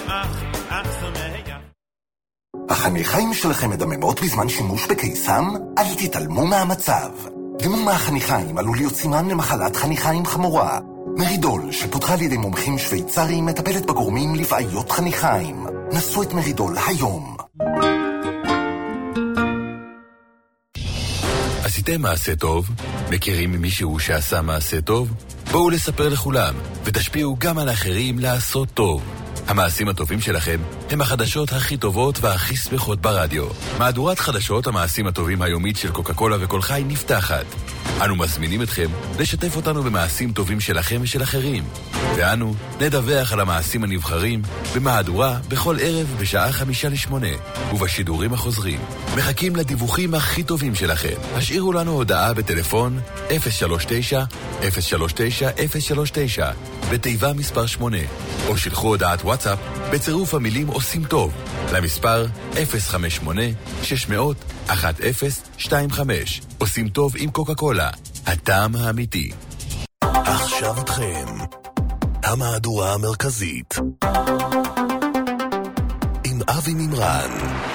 החניכיים שלכם מדממות בזמן שימוש בקיסם? אל תתעלמו מהמצב. דימום מהחניכיים עלול להיות סימן למחלת חניכיים חמורה. מרידול, שפותחה על ידי מומחים שוויצריים, מטפלת בגורמים לבעיות חניכיים. נסו את מרידול היום. עשיתם מעשה טוב? מכירים מישהו שעשה מעשה טוב? בואו לספר לכולם, ותשפיעו גם על האחרים לעשות טוב. המעשים הטובים שלכם הם החדשות הכי טובות והכי שמחות ברדיו. מהדורת חדשות המעשים הטובים היומית של קוקה קולה וכל חי נפתחת. אנו מזמינים אתכם לשתף אותנו במעשים טובים שלכם ושל אחרים. ואנו נדווח על המעשים הנבחרים במהדורה בכל ערב בשעה חמישה לשמונה ובשידורים החוזרים. מחכים לדיווחים הכי טובים שלכם. השאירו לנו הודעה בטלפון אפס שלוש תשע אפס שלוש תשע אפס שלוש תשע בתיבה מספר שמונה, או שלחו הודעת וואטסאפ בצירוף המילים עושים טוב למספר אפס חמש שמונה שש מאות אחת אפס שתיים חמש. עושים טוב עם קוקה קולה, הטעם האמיתי. עכשיו איתכם המהדורה המרכזית עם אבי מימרן.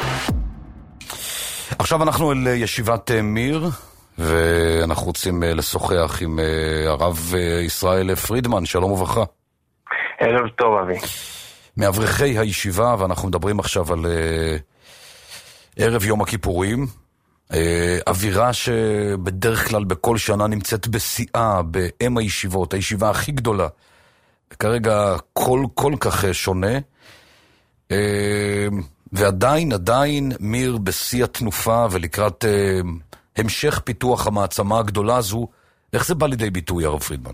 עכשיו אנחנו אל ישיבת מיר, ואנחנו רוצים לשוחח עם הרב ישראל פרידמן. שלום וברכה. ערב טוב, אבי. מאברכי הישיבה, ואנחנו מדברים עכשיו על ערב יום הכיפורים. אווירה שבדרך כלל בכל שנה נמצאת בשיאה, באם הישיבות, הישיבה הכי גדולה. כרגע כל כל כך שונה. ועדיין, עדיין מיר בשיא התנופה ולקראת המשך פיתוח המעצמה הגדולה הזו. איך זה בא לידי ביטוי, הרב פרידמן?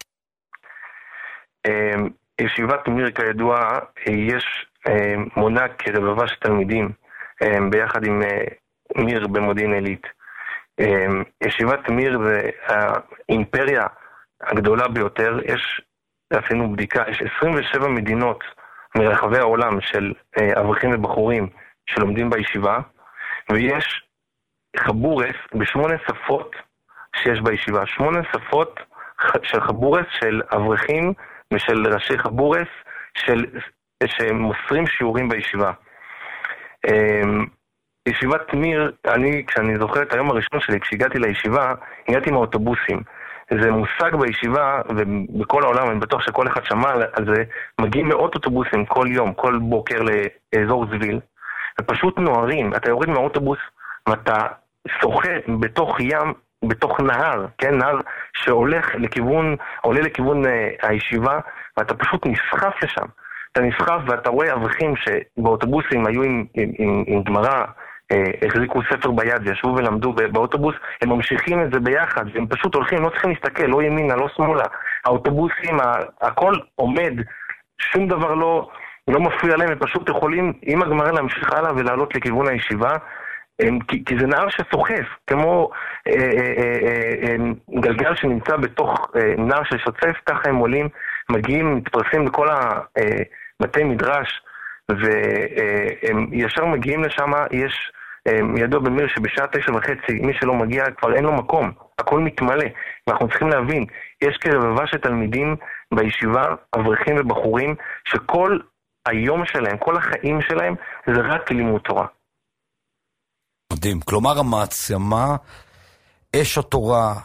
ישיבת מיר כידוע, יש מונה כרבבה של תלמידים ביחד עם מיר במודיעין עילית. ישיבת מיר זה האימפריה הגדולה ביותר. יש, עשינו בדיקה, יש עשרים ושבע מדינות מרחבי העולם של אברכים ובחורים שלומדים בישיבה, ויש חבורס בשמונה שפות שיש בישיבה. שמונה שפות של חבורס של אברכים ושל ראשי חבורס של, שמוסרים שיעורים בישיבה. ישיבת מיר, אני, כשאני זוכר את היום הראשון שלי, כשהגעתי לישיבה, הגעתי עם האוטובוסים. זה מושג בישיבה, ובכל העולם, אני בטוח שכל אחד שמע על זה, מגיעים מאות אוטובוסים כל יום, כל בוקר לאזור זביל, ופשוט נוערים. אתה יורד מהאוטובוס, ואתה שוחה בתוך ים, בתוך נהר, כן, נהר שהולך לכיוון, עולה לכיוון הישיבה, ואתה פשוט נסחף לשם. אתה נסחף ואתה רואה אברכים שבאוטובוסים היו עם, עם, עם, עם גמרא, החזיקו ספר ביד וישבו ולמדו באוטובוס, הם ממשיכים את זה ביחד, והם פשוט הולכים, לא צריכים להסתכל, לא ימינה, לא שמאלה. האוטובוסים, הכל עומד, שום דבר לא, לא מפריע להם, הם פשוט יכולים עם הגמרא להמשיך הלאה ולעלות לכיוון הישיבה, כי, כי זה נהר שסוחף, כמו אה, אה, אה, אה, גלגל שנמצא בתוך אה, נהר ששוצף, ככה הם עולים, מגיעים, מתפרסים לכל הבתי מדרש, והם ישר מגיעים לשם. יש ידוע במיר שבשעה תשע וחצי, מי שלא מגיע כבר אין לו מקום, הכל מתמלא. ואנחנו צריכים להבין, יש כרבבה של תלמידים בישיבה, אברכים ובחורים, שכל היום שלהם, כל החיים שלהם, זה רק לימוד תורה. מדהים. כלומר, המעצמה, אש התורה,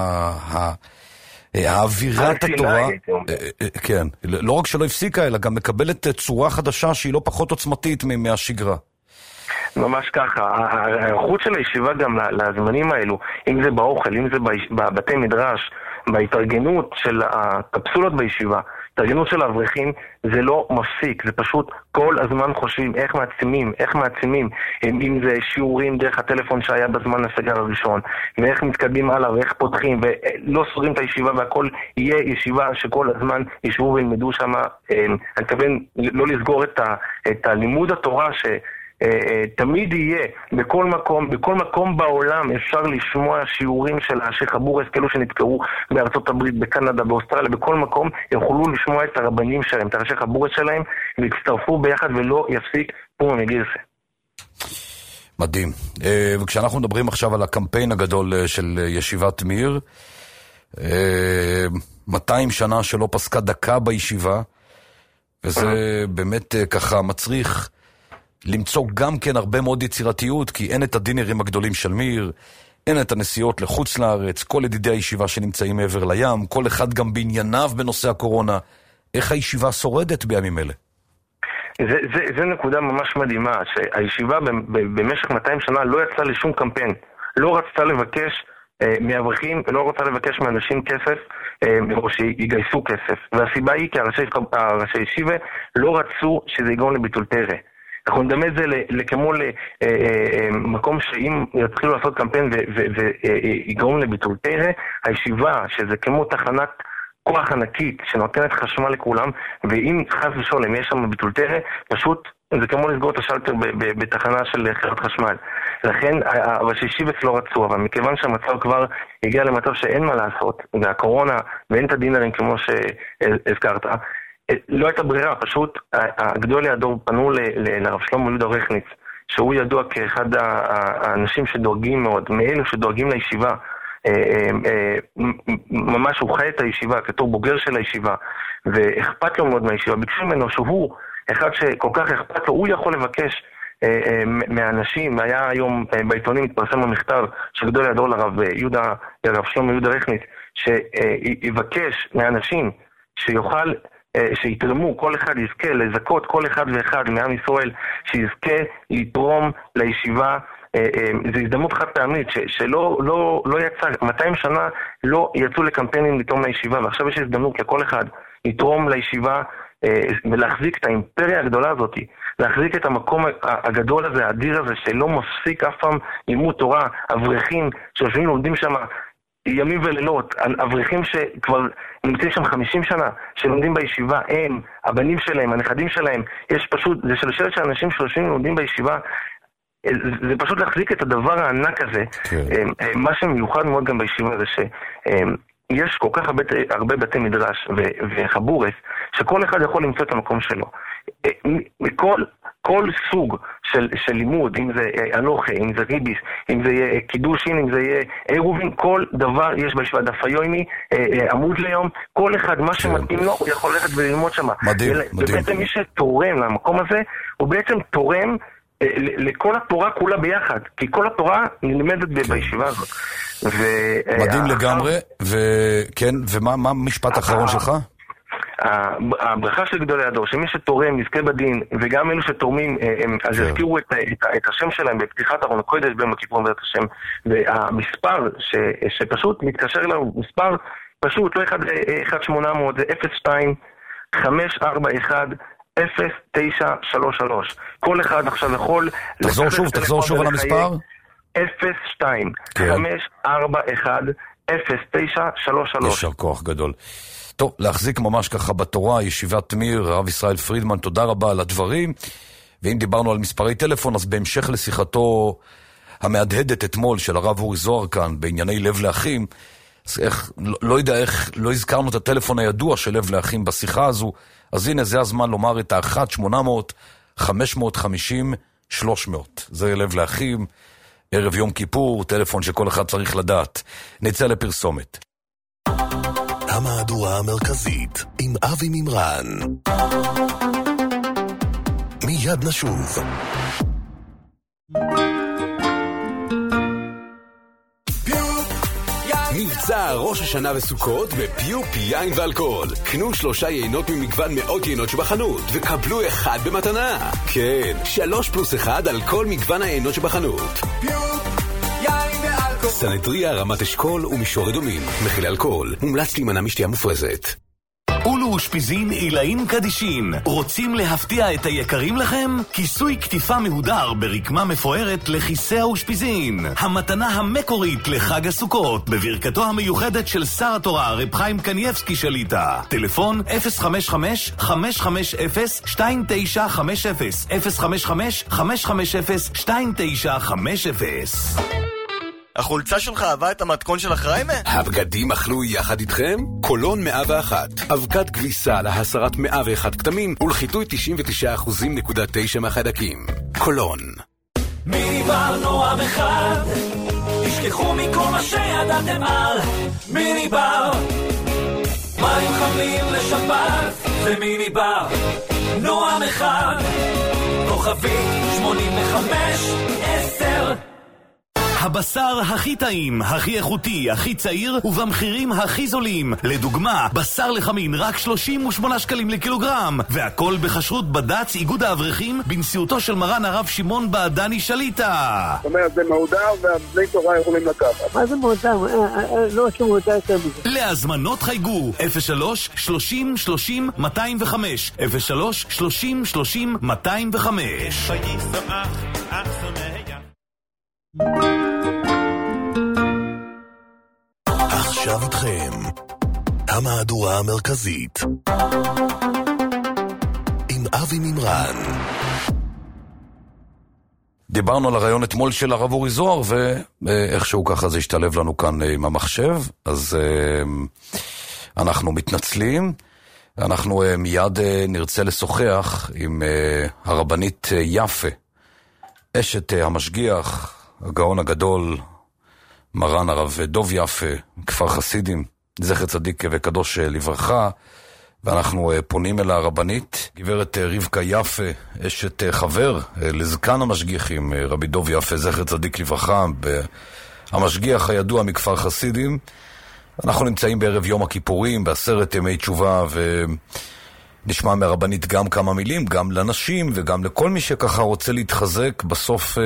האווירת התורה, כן, לא רק שלא הפסיקה, אלא גם מקבלת צורה חדשה שהיא לא פחות עוצמתית מהשגרה. ממש ככה. ההיערכות של הישיבה גם לזמנים האלו, אם זה באוכל, אם זה בבתי מדרש, בהתארגנות של הקפסולות בישיבה, התארגנות של האברכים, זה לא מפסיק, זה פשוט כל הזמן חושבים איך מעצימים, איך מעצימים, אם זה שיעורים דרך הטלפון שהיה בזמן הסגר הראשון, ואיך מתקדמים הלאה, ואיך פותחים, ולא סוגרים את הישיבה, והכל יהיה ישיבה שכל הזמן ישבו וילמדו שם. אני מתכוון לא לסגור את, ה, את הלימוד התורה ש... תמיד יהיה, בכל מקום, בכל מקום בעולם אפשר לשמוע שיעורים של השייח אבורס, כאלו שנתקרו בארצות הברית, בקנדה, באוסטרליה, בכל מקום יוכלו לשמוע את הרבנים שלהם, את השייח אבורס שלהם, והצטרפו ביחד ולא יפסיק פורים מגירסה. מדהים. וכשאנחנו מדברים עכשיו על הקמפיין הגדול של ישיבת מיר, מאתיים שנה שלא פסקה דקה בישיבה, וזה באמת ככה מצריך למצוא גם כן הרבה מאוד יצירתיות, כי אין את הדינרים הגדולים של מיר, אין את הנסיעות לחוץ לארץ, כל ידידי הישיבה שנמצאים מעבר לים, כל אחד גם בענייניו בנושא הקורונה. איך הישיבה שורדת בימים אלה? זה, זה, זה נקודה ממש מדהימה, שהישיבה במשך מאתיים שנה לא יצאה לשום קמפיין, לא רצתה לבקש אה, מאברכים, לא רצתה לבקש מאנשים כסף, אה, או שיגייסו כסף. והסיבה היא כי הראשי, הראשי ישיבה לא רצו שזה יגרום לביטול תרא. אנחנו נדמה את זה כמו למקום שאם יתחילו לעשות קמפיין ויגרום לביטול תרא, הישיבה, שזה כמו תחנת כוח ענקית שנותנת חשמל לכולם, ואם חס ושלום יש שם ביטול תרא, פשוט זה כמו לסגור את השלטר בתחנה של חברת חשמל. לכן הראשי ישיבות לא רצו, אבל מכיוון שהמצב כבר הגיע למצב שאין מה לעשות, והקורונה ואין את הדינרים כמו שהזכרת, לא הייתה ברירה, פשוט הגדולי הדור פנו לרב שלמה יהודה רכניץ, שהוא ידוע כאחד האנשים שדואגים מאוד, מאלו שדואגים לישיבה, ממש הוא חי את הישיבה, כתור בוגר של הישיבה, ואכפת לו מאוד מהישיבה, ביקשו ממנו שהוא, אחד שכל כך אכפת לו, הוא יכול לבקש מהאנשים, היה היום בעיתונים התפרסם המכתב של גדולי הדור לרב יהודה, לרב שלמה יהודה רכניץ, שיבקש מהאנשים שיוכל שיתרמו, כל אחד יזכה לזכות כל אחד ואחד מעם ישראל שיזכה לתרום לישיבה. זו הזדמנות חד פעמית שלא לא, לא יצא, מאתיים שנה לא יצאו לקמפיינים לתרום לישיבה, ועכשיו יש הזדמנות לכל אחד לתרום לישיבה ולהחזיק את האימפריה הגדולה הזאת, להחזיק את המקום הגדול הזה, האדיר הזה, שלא מפסיק אף פעם לימוד תורה. אברכים שיושבים לומדים שם ימים ולילות, אברכים שכבר נמצאים שם חמישים שנה, שלומדים בישיבה, הם, הבנים שלהם, הנכדים שלהם, יש פשוט, זה שלשלת של אנשים שיושבים לומדים בישיבה, זה פשוט להחזיק את הדבר הענק הזה. כן. מה שמיוחד מאוד גם בישיבה זה שיש כל כך הרבה, הרבה בתי מדרש וחבורס, שכל אחד יכול למצוא את המקום שלו. כל, כל סוג של, של לימוד, אם זה אלוכה, אם זה ריביס, אם זה יהיה קידושין, אם זה יהיה עירובין, כל דבר יש בישיבה, דף היומי, עמוד ליום, כל אחד, מה שמתאים לו, הוא יכול ללכת וללמוד שם. מדהים, מדהים. ובעצם מי שתורם למקום הזה, הוא בעצם תורם לכל התורה כולה ביחד, כי כל התורה נלמדת בישיבה הזאת. מדהים לגמרי, וכן, ומה המשפט האחרון שלך? הברכה של גדולי הדור, שמי שתורם נזכה בדין, וגם אלו שתורמים, אז יזכירו את השם שלהם בפתיחת ארון הקודש ביום הכיפורים ואת השם, והמספר שפשוט מתקשר אליו, מספר פשוט, לא אחד שמונה מאות, זה אפס שתיים חמש ארבע אחד אפס תשע שלוש שלוש. כל אחד עכשיו יכול... תחזור שוב, תחזור שוב על המספר. אפס שתיים חמש ארבע אחד אפס תשע שלוש שלוש. ישר כוח גדול. טוב, להחזיק ממש ככה בתורה, ישיבת מיר, הרב ישראל פרידמן, תודה רבה על הדברים. ואם דיברנו על מספרי טלפון, אז בהמשך לשיחתו המהדהדת אתמול של הרב אורי זוהר כאן, בענייני לב לאחים, אז איך, לא, לא יודע איך, לא הזכרנו את הטלפון הידוע של לב לאחים בשיחה הזו, אז הנה זה הזמן לומר את ה-אחת שמונה מאות חמש מאות חמישים שלוש מאות. זה לב לאחים, ערב יום כיפור, טלפון שכל אחד צריך לדעת. נצא לפרסומת. המהדורה המרכזית עם אבי מימרן. מיד נשוב. מבצע ראש השנה וסוכות בפיופי יין ואלכוהול. קנו שלושה יינות ממגוון מאות יינות שבחנות וקבלו אחד במתנה. כן, שלוש פלוס אחד על כל מגוון היינות שבחנות. פיופ, יין ואלכוהול. סנהדריה, רמת אשכול ומישור אדומים. מכיל אלכוהול. מומלץ להימנע משתייה מופרזת. אולו אושפיזין עילאים קדישין. רוצים להפתיע את היקרים לכם? כיסוי כתיפה מהודר ברקמה מפוארת לכיסא האושפיזין. המתנה המקורית לחג הסוכות בברכתו המיוחדת של שר התורה רב חיים קנייבסקי שליטה. טלפון אפס חמש חמש חמש חמש אפס שתיים תשע חמש אפס אפס חמש חמש חמש חמש אפס שתיים תשע חמש אפס. החולצה שלך אהבה את המתכון של החריימה? הבגדים אכלו יחד איתכם? קולון מאה ואחת. אבקת גביסה להסרת מאה ואחת כתמים ולחיטוי תשעים ותשעה אחוז נקודה תשע מהחיידקים. קולון. מיני בר נועם אחד, תשכחו מכל מה שידעתם על מיני בר. מים חמים לשבת, זה מיני בר נועם אחד, כוכבי שמונים וחמש עשר. הבשר הכי טעים, הכי איכותי, הכי צעיר ובמחירים הכי זולים. לדוגמה, בשר לחמין רק שלושים ושמונה שקלים לקילוגרם, והכל בכשרות בד"ץ איגוד האברכים בנשיאותו של מרן הרב שמעון בעדני שליטה. זאת אומרת, זה מהודר והבני תורה יכולים לקחת. מה זה מהודר? לא עושים מהודר יותר מזה. להזמנות חייגו אפס שלוש שלושים שלושים מאתיים וחמש אפס שלוש שלושים שלושים מאתיים וחמש. עכשיו איתכם המהדורה המרכזית עם אבי מימרן. דיברנו על הרעיון אתמול של הרב אורי זוהר, ואיכשהו ככה זה השתלב לנו כאן עם המחשב, אז אנחנו מתנצלים. אנחנו מיד נרצה לשוחח עם הרבנית יפה, אשת המשגיח, הגאון הגדול, מרן הרב דוב יפה, כפר חסידים, זכר צדיק וקדוש לברכה, ואנחנו פונים אל הרבנית, גברת רבקה יפה, אשת חבר לזקן המשגיחים, רבי דוב יפה, זכר צדיק לברכה, המשגיח הידוע מכפר חסידים. אנחנו נמצאים בערב יום הכיפורים, בעשרת ימי תשובה, ונשמע מהרבנית גם כמה מילים, גם לנשים וגם לכל מי שככה רוצה להתחזק. בסוף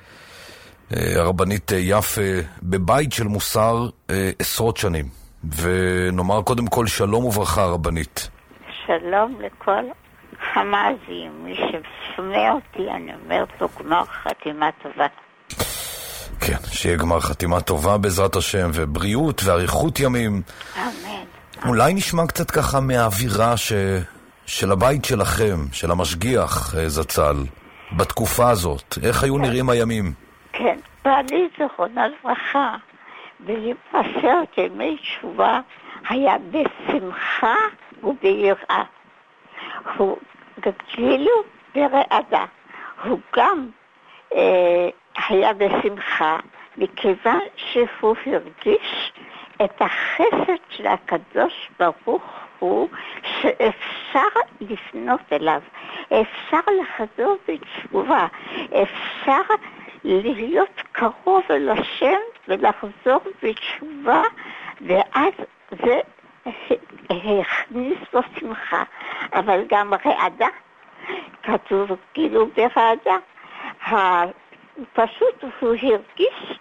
הרבנית יפה בבית של מוסר עשרות שנים, ונאמר קודם כל שלום וברכה הרבנית. שלום לכל המאזינים, מי ששומע אותי אני אומרת לו גמר חתימה טובה. כן, שיהיה גמר חתימה טובה בעזרת השם, ובריאות ואריכות ימים. אמן. אולי נשמע קצת ככה מהאווירה ש... של הבית שלכם, של המשגיח זצ"ל, בתקופה הזאת. איך היו נראים הימים? כן, בעלי זכרונו לברכה, בעשרת ימי תשובה היה בשמחה וביראה. הוא כאילו ברעדה. הוא גם אה, היה בשמחה, מכיוון שהוא הרגיש את החסד של הקדוש ברוך הוא, שאפשר לפנות אליו, אפשר לחזור בתשובה, אפשר להיות קרוב אל השם ולחזור בתשובה, ואז זה הכניס לו שמחה, אבל גם רעדה, כתוב כאילו ברעדה. פשוט הוא הרגיש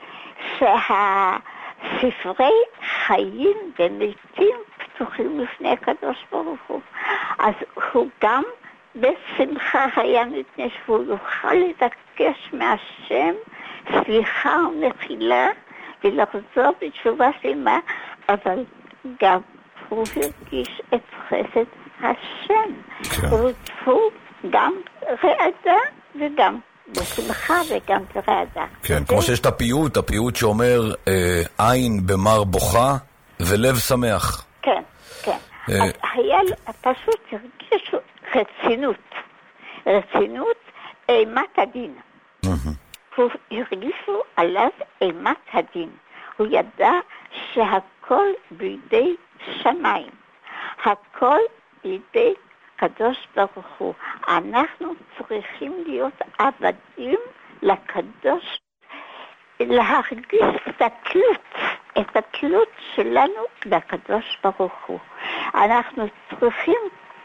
שהספרי חיים ומתים פתוחים לפני הקדוש ברוך הוא. אז הוא גם בשמחה היה מפני שהוא יוכל לבקש מהשם סליחה ומחילה ולחזור בתשובה שלמה, אבל גם הוא הרגיש את חסד השם. כן. הוא גם רעדה וגם בשמחה וגם ברעדה. כן, כמו שיש את הפיוט, הפיוט שאומר אה, עין במר בוכה ולב שמח. כן, כן. אה... אז היה פשוט הרגיש רצינות, רצינות אימת הדין. הוא הרגישו עליו אימת הדין. הוא ידע שהכל בידי שמיים, הכל בידי קדוש ברוך הוא. אנחנו צריכים להיות עבדים לקדוש, להרגיש תקלות את התלות שלנו בקדוש ברוך הוא. אנחנו צריכים,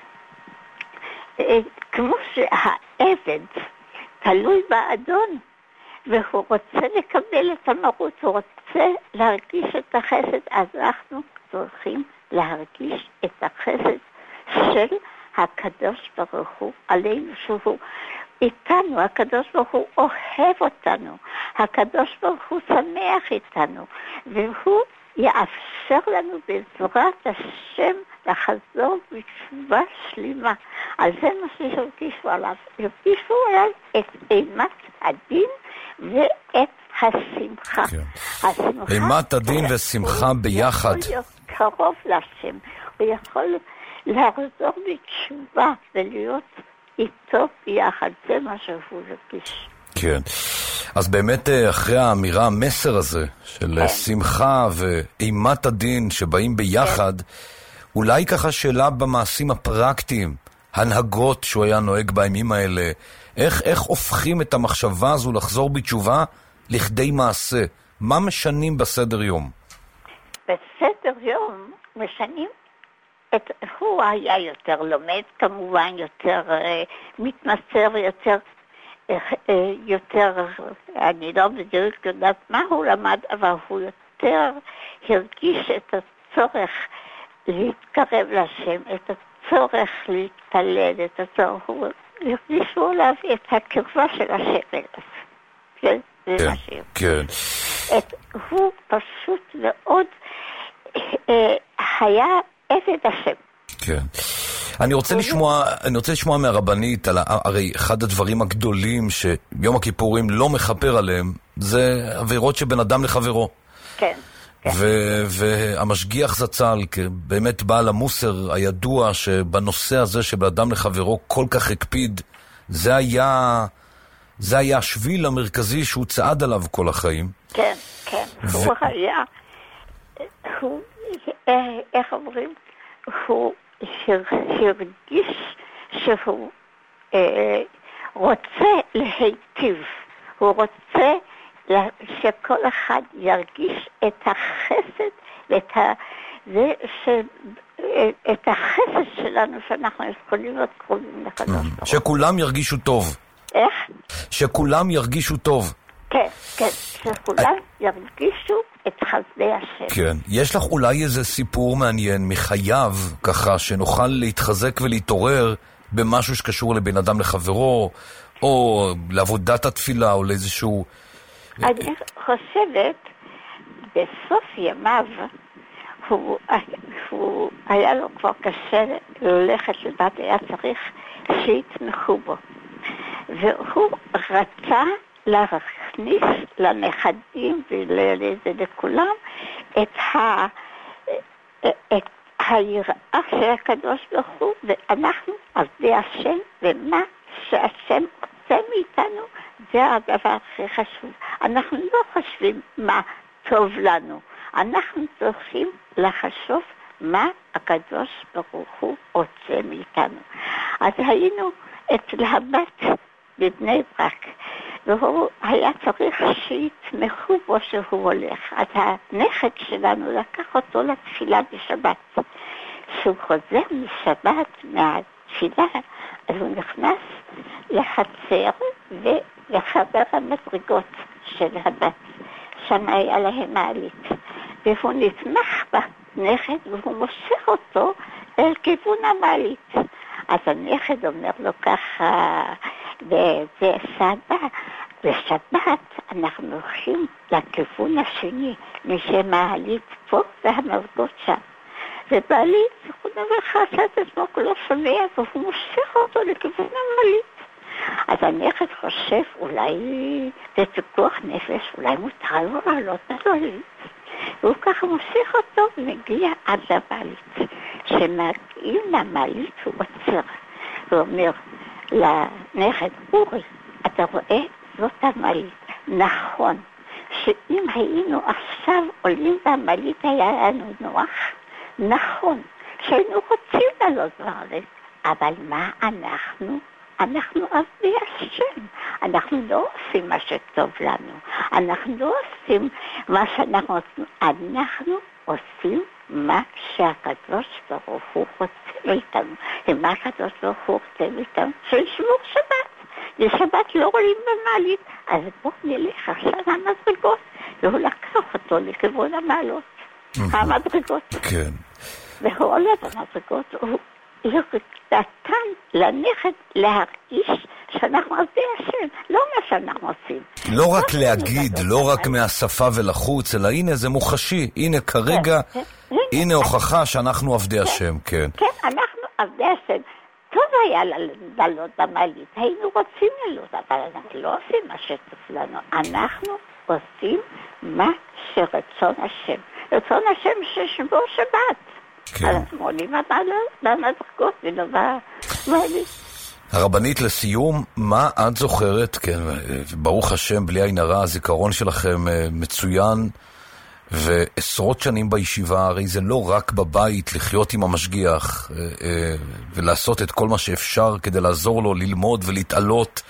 כמו שהעבד תלוי באדון, והוא רוצה לקבל את המרות, הוא רוצה להרגיש את החסד, אז אנחנו צריכים להרגיש את החסד של הקדוש ברוך הוא עלינו, שהוא איתנו, הקדוש ברוך הוא אוהב אותנו, הקדוש ברוך הוא שמח איתנו, והוא יאפשר לנו בעזרת השם לחזור בתשובה שלמה. על זה מה שהרגישו עליו, הרגישו עליו את אימת הדין ואת השמחה. כן. אימת הדין ושמחה ביחד. הוא יכול להיות קרוב לשם, הוא יכול לחזור בתשובה ולהיות איתו ביחד, זה מה שהוא הרגיש. כן. אז באמת אחרי האמירה, המסר הזה של כן. שמחה ואימת הדין שבאים ביחד, כן. אולי ככה שאלה במעשים הפרקטיים, הנהגות שהוא היה נוהג בימים האלה, איך, איך הופכים את המחשבה הזו לחזור בתשובה לכדי מעשה? מה משנים בסדר יום? בסדר יום משנים את, הוא היה יותר לומד כמובן, יותר אה, מתמסר, יותר אה, יותר, אני לא בדיוק יודעת מה הוא למד, אבל הוא יותר הרגיש את הצורך להתקרב לשם, את הצורך להתפלל, את הצורך, הוא הרגישו עליו את הקרבה של השם. כן, זה מה שהוא. כן. את, הוא פשוט מאוד אה, היה עבד השם. כן. אני רוצה לשמוע, אני רוצה לשמוע מהרבנית, על, הרי אחד הדברים הגדולים שיום הכיפורים לא מחפר עליהם, זה עבירות שבין אדם לחברו. כן. ו- והמשגיח זצ"ל, באמת בעל המוסר הידוע שבנושא הזה שבין אדם לחברו כל כך הקפיד, זה היה, זה היה השביל המרכזי שהוא צעד עליו כל החיים. כן, כן. ו- הוא היה, הוא, איך אומרים? הוא הרגיש שהוא אה, רוצה להיטיב, הוא רוצה שכל אחד ירגיש את החסד ואת ה... זה ש... את החסד שלנו שאנחנו יכולים להיות קרובים לקדוש ברוך הוא. שכולם ירגישו טוב. איך? שכולם ירגישו טוב. כן, כן, שכולם ירגישו את חסדי השם. כן, יש לך אולי איזה סיפור מעניין מחייו, ככה שנוכל להתחזק ולהתעורר במשהו שקשור לבן אדם לחברו, או לעבודת התפילה, או לאיזשהו... אני חושבת, בסוף ימיו, הוא, הוא היה לו כבר קשה ללכת לבד, היה צריך שיתמכו בו. והוא רצה להכניס לנכדים ולכולם את, ה, את היראה של הקדוש ברוך הוא, ואנחנו עבדי השם, ומה שהשם עושה מאיתנו, זה הדבר הכי חשוב. אנחנו לא חושבים מה טוב לנו, אנחנו צריכים לחשוב מה הקדוש ברוך הוא רוצה מאיתנו. אז היינו אצל הבת בבני ברק, והוא היה צריך שיתמכו בו שהוא הולך. אז הנכד שלנו לקח אותו לתפילה בשבת. כשהוא חוזר משבת מהתפילה, אז הוא נכנס לחצר ולחבר המדרגות של הבת. שם היה להם מעלית. והוא נתמך בנכד והוא מושך אותו אל כיוון המעלית. אז הנכד אומר לו ככה, וזה סבא, בשבת אנחנו הולכים לכיוון השני, משמעלית פה והמדרגות שם. ובעלי, הוא דבר חסה את עצמו כולו שומע, והוא מושך אותו לכיוון המעלית. אז הנכד חושב, אולי זה פיקוח נפש, אולי מותר לו לעלות למעלית. והוא ככה מושך אותו ומגיע עד למעלית. כשמגיעים למעלית הוא עוצר. הוא אומר לנכד, אורי, אתה רואה? זאת המעלית. נכון, שאם היינו עכשיו עולים והמעלית היה לנו נוח, נכון, שהיינו רוצים לעלות למעלית, אבל מה אנחנו? אנחנו עבדי השם. אנחנו לא עושים מה שטוב לנו. אנחנו לא עושים מה שאנחנו עושים. אנחנו עושים מה שהקדוש ברוך הוא רוצה מאיתנו. ומה הקדוש ברוך הוא רוצה מאיתנו? שישמור שבת. לשבת לא עולים במעלית. אז בואו נלך עכשיו למדרגות. והוא לקח אותו לכיוון המעלות. המדרגות. כן. והוא עולה במדרגות. הוא נתן לנכד להרגיש שאנחנו עובדי השם, לא מה שאנחנו עושים. לא רק להגיד, לא רק מהשפה ולחוץ, אלא הנה זה מוחשי, הנה כרגע, הנה הוכחה שאנחנו עובדי השם, כן. כן, אנחנו עובדי השם. טוב היה לעלות במעלית, היינו רוצים לעלות, אבל אנחנו לא עושים מה שטוב לנו. אנחנו עושים מה שרצון השם. רצון השם ששמור שבת. אנחנו עולים במדרגות ונובע מעלית. הרבנית, לסיום, מה את זוכרת? כן, ברוך השם, בלי עין הרע, הזיכרון שלכם מצוין, ועשרות שנים בישיבה, הרי זה לא רק בבית לחיות עם המשגיח, ולעשות את כל מה שאפשר כדי לעזור לו ללמוד ולהתעלות,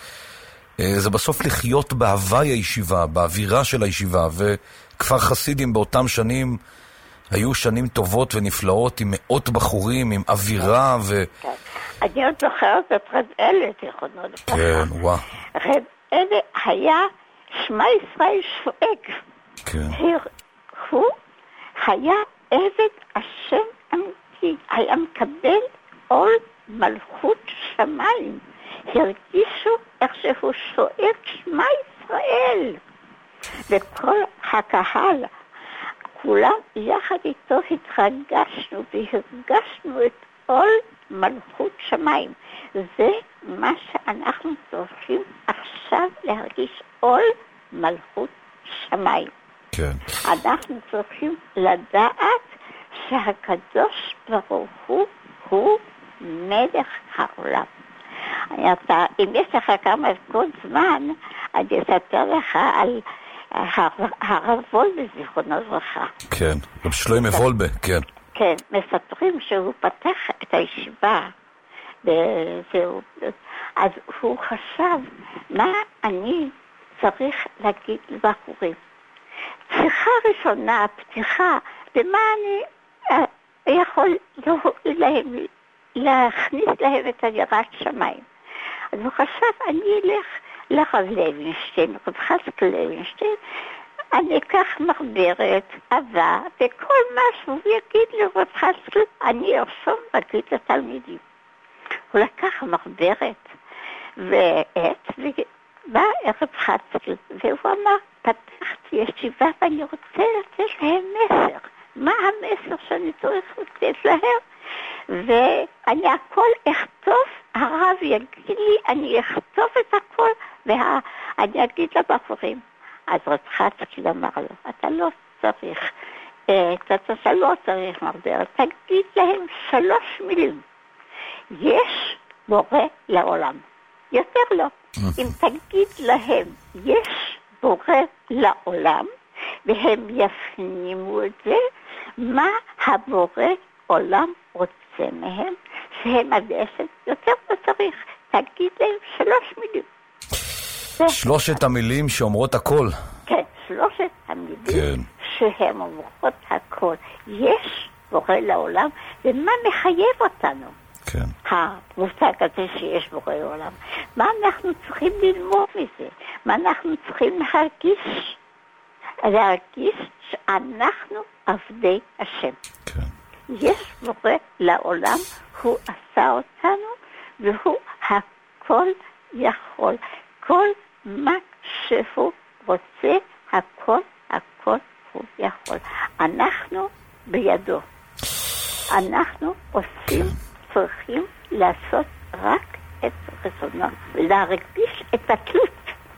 זה בסוף לחיות בהווי הישיבה, באווירה של הישיבה, וכפר חסידים באותם שנים, היו שנים טובות ונפלאות עם מאות בחורים, עם אווירה ו... אני עוד זוכרת את רב אלה, תיכונו לפחד. כן, וואו. רב אלה היה שמע ישראל שואג. כן. הוא היה עבד השם אמיתי, היה מקבל עול מלכות שמיים. הרגישו איך שהוא שואג שמע ישראל. וכל הקהל, כולם יחד איתו התרגשנו והרגשנו את עול מלכות שמיים. זה מה שאנחנו צריכים עכשיו להרגיש, עול מלכות שמיים. כן. אנחנו צריכים לדעת שהקדוש ברוך הוא הוא מלך העולם. אתה, אם יש לך כמה כל זמן, אני אספר לך על הרב וולבה זיכרונו לברכה. כן, רב שלמה וולבה, כן. כן, מספרים שהוא פתח את הישיבה, וזהו, אז הוא חשב, מה אני צריך להגיד לבחורים? פתיחה ראשונה, פתיחה, במה אני יכול להם, להכניס להם את היראת שמיים. אז הוא חשב, אני אלך לרב לוינשטיין, רב חסק לוינשטיין, אני אקח מחברת, אהבה, וכל משהו יגיד לרב חסק, אני ארשום להגיד לתלמידים. הוא לקח מחברת ועט, ובא ערב חסק, והוא אמר, פתחתי ישיבה ואני רוצה לתת להם מסר. מה המסר שאני צריך לתת להם? ואני הכל אכתוב, הרב יגיד לי, אני אכתוב את הכל, ואני אגיד לבחורים. אז רב חסק אמר לו, אתה לא צריך, אתה לא צריך מחברת, תגיד להם שלוש מילים. יש בורא לעולם. יותר לא. אם תגיד להם, יש בורא לעולם, והם יפנימו את זה, מה הבורא עולם רוצה מהם, שהם הדשת, יותר לא צריך. תגיד להם שלוש מילים. שלושת המילים שאומרות הכל. כן, שלושת המילים כן. שהן אומרות הכל. יש בורא לעולם, ומה מחייב אותנו? כן. המושג הזה שיש בורא לעולם. מה אנחנו צריכים ללמוד מזה? מה אנחנו צריכים להרגיש? להרגיש שאנחנו עבדי השם. כן. יש בורא לעולם, הוא עשה אותנו, והוא הכל יכול. כל מה שהוא רוצה, הכל, הכל הוא יכול. אנחנו בידו. אנחנו עושים, צריכים לעשות רק את רצונו, להרגיש את התלות.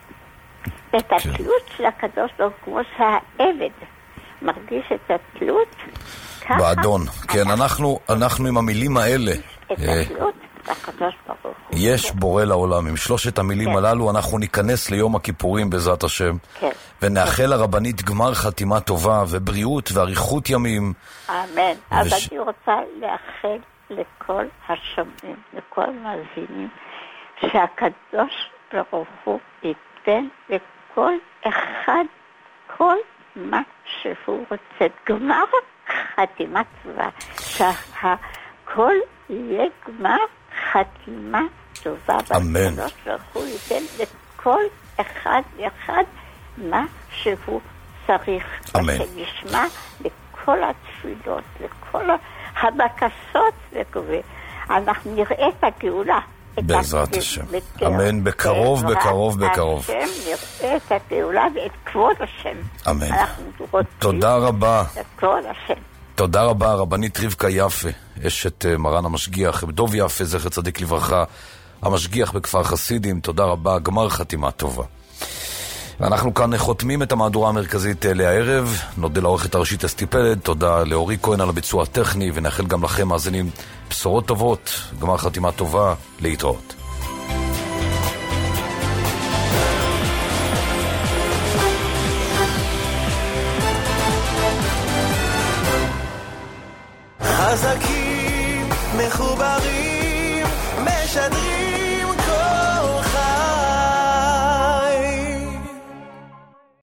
את התלות של הקדוש ברוך הוא, כמו שהעבד מרגיש את התלות. באדון. כן, אנחנו, אנחנו עם המילים האלה. את התלות. הקדוש ברוך הוא. יש בורא לעולם. עם שלושת המילים הללו אנחנו ניכנס ליום הכיפורים בעזרת השם. כן. ונאחל לרבנית גמר חתימה טובה ובריאות ואריכות ימים. אמן. אז אני רוצה לאחל לכל השומעים, לכל המאזינים, שהקדוש ברוך הוא ייתן לכל אחד כל מה שהוא רוצה. גמר חתימה טובה. שהכל יהיה גמר חתימה טובה. אמן. ברוך הוא ייתן לכל אחד ואחד מה שהוא צריך. אמן. ושנשמע לכל התפילות, לכל הבקשות, אנחנו נראה את הגאולה. בעזרת השם. אמן. בקרוב, בקרוב, בקרוב. השם נראה את הגאולה ואת כבוד השם. אמן. תודה רבה. כבוד השם. תודה רבה, רבנית רבקה יפה, אשת מרן המשגיח, דוב יפה, זכר צדיק לברכה, המשגיח בכפר חסידים. תודה רבה, גמר חתימה טובה. ואנחנו כאן חותמים את המהדורה המרכזית לערב. נודה לעורכת הראשית אסתי פלד, תודה לאורי כהן על הביצוע הטכני, ונאחל גם לכם מאזינים בשורות טובות, גמר חתימה טובה, להתראות. חזקים, מחוברים, משדרים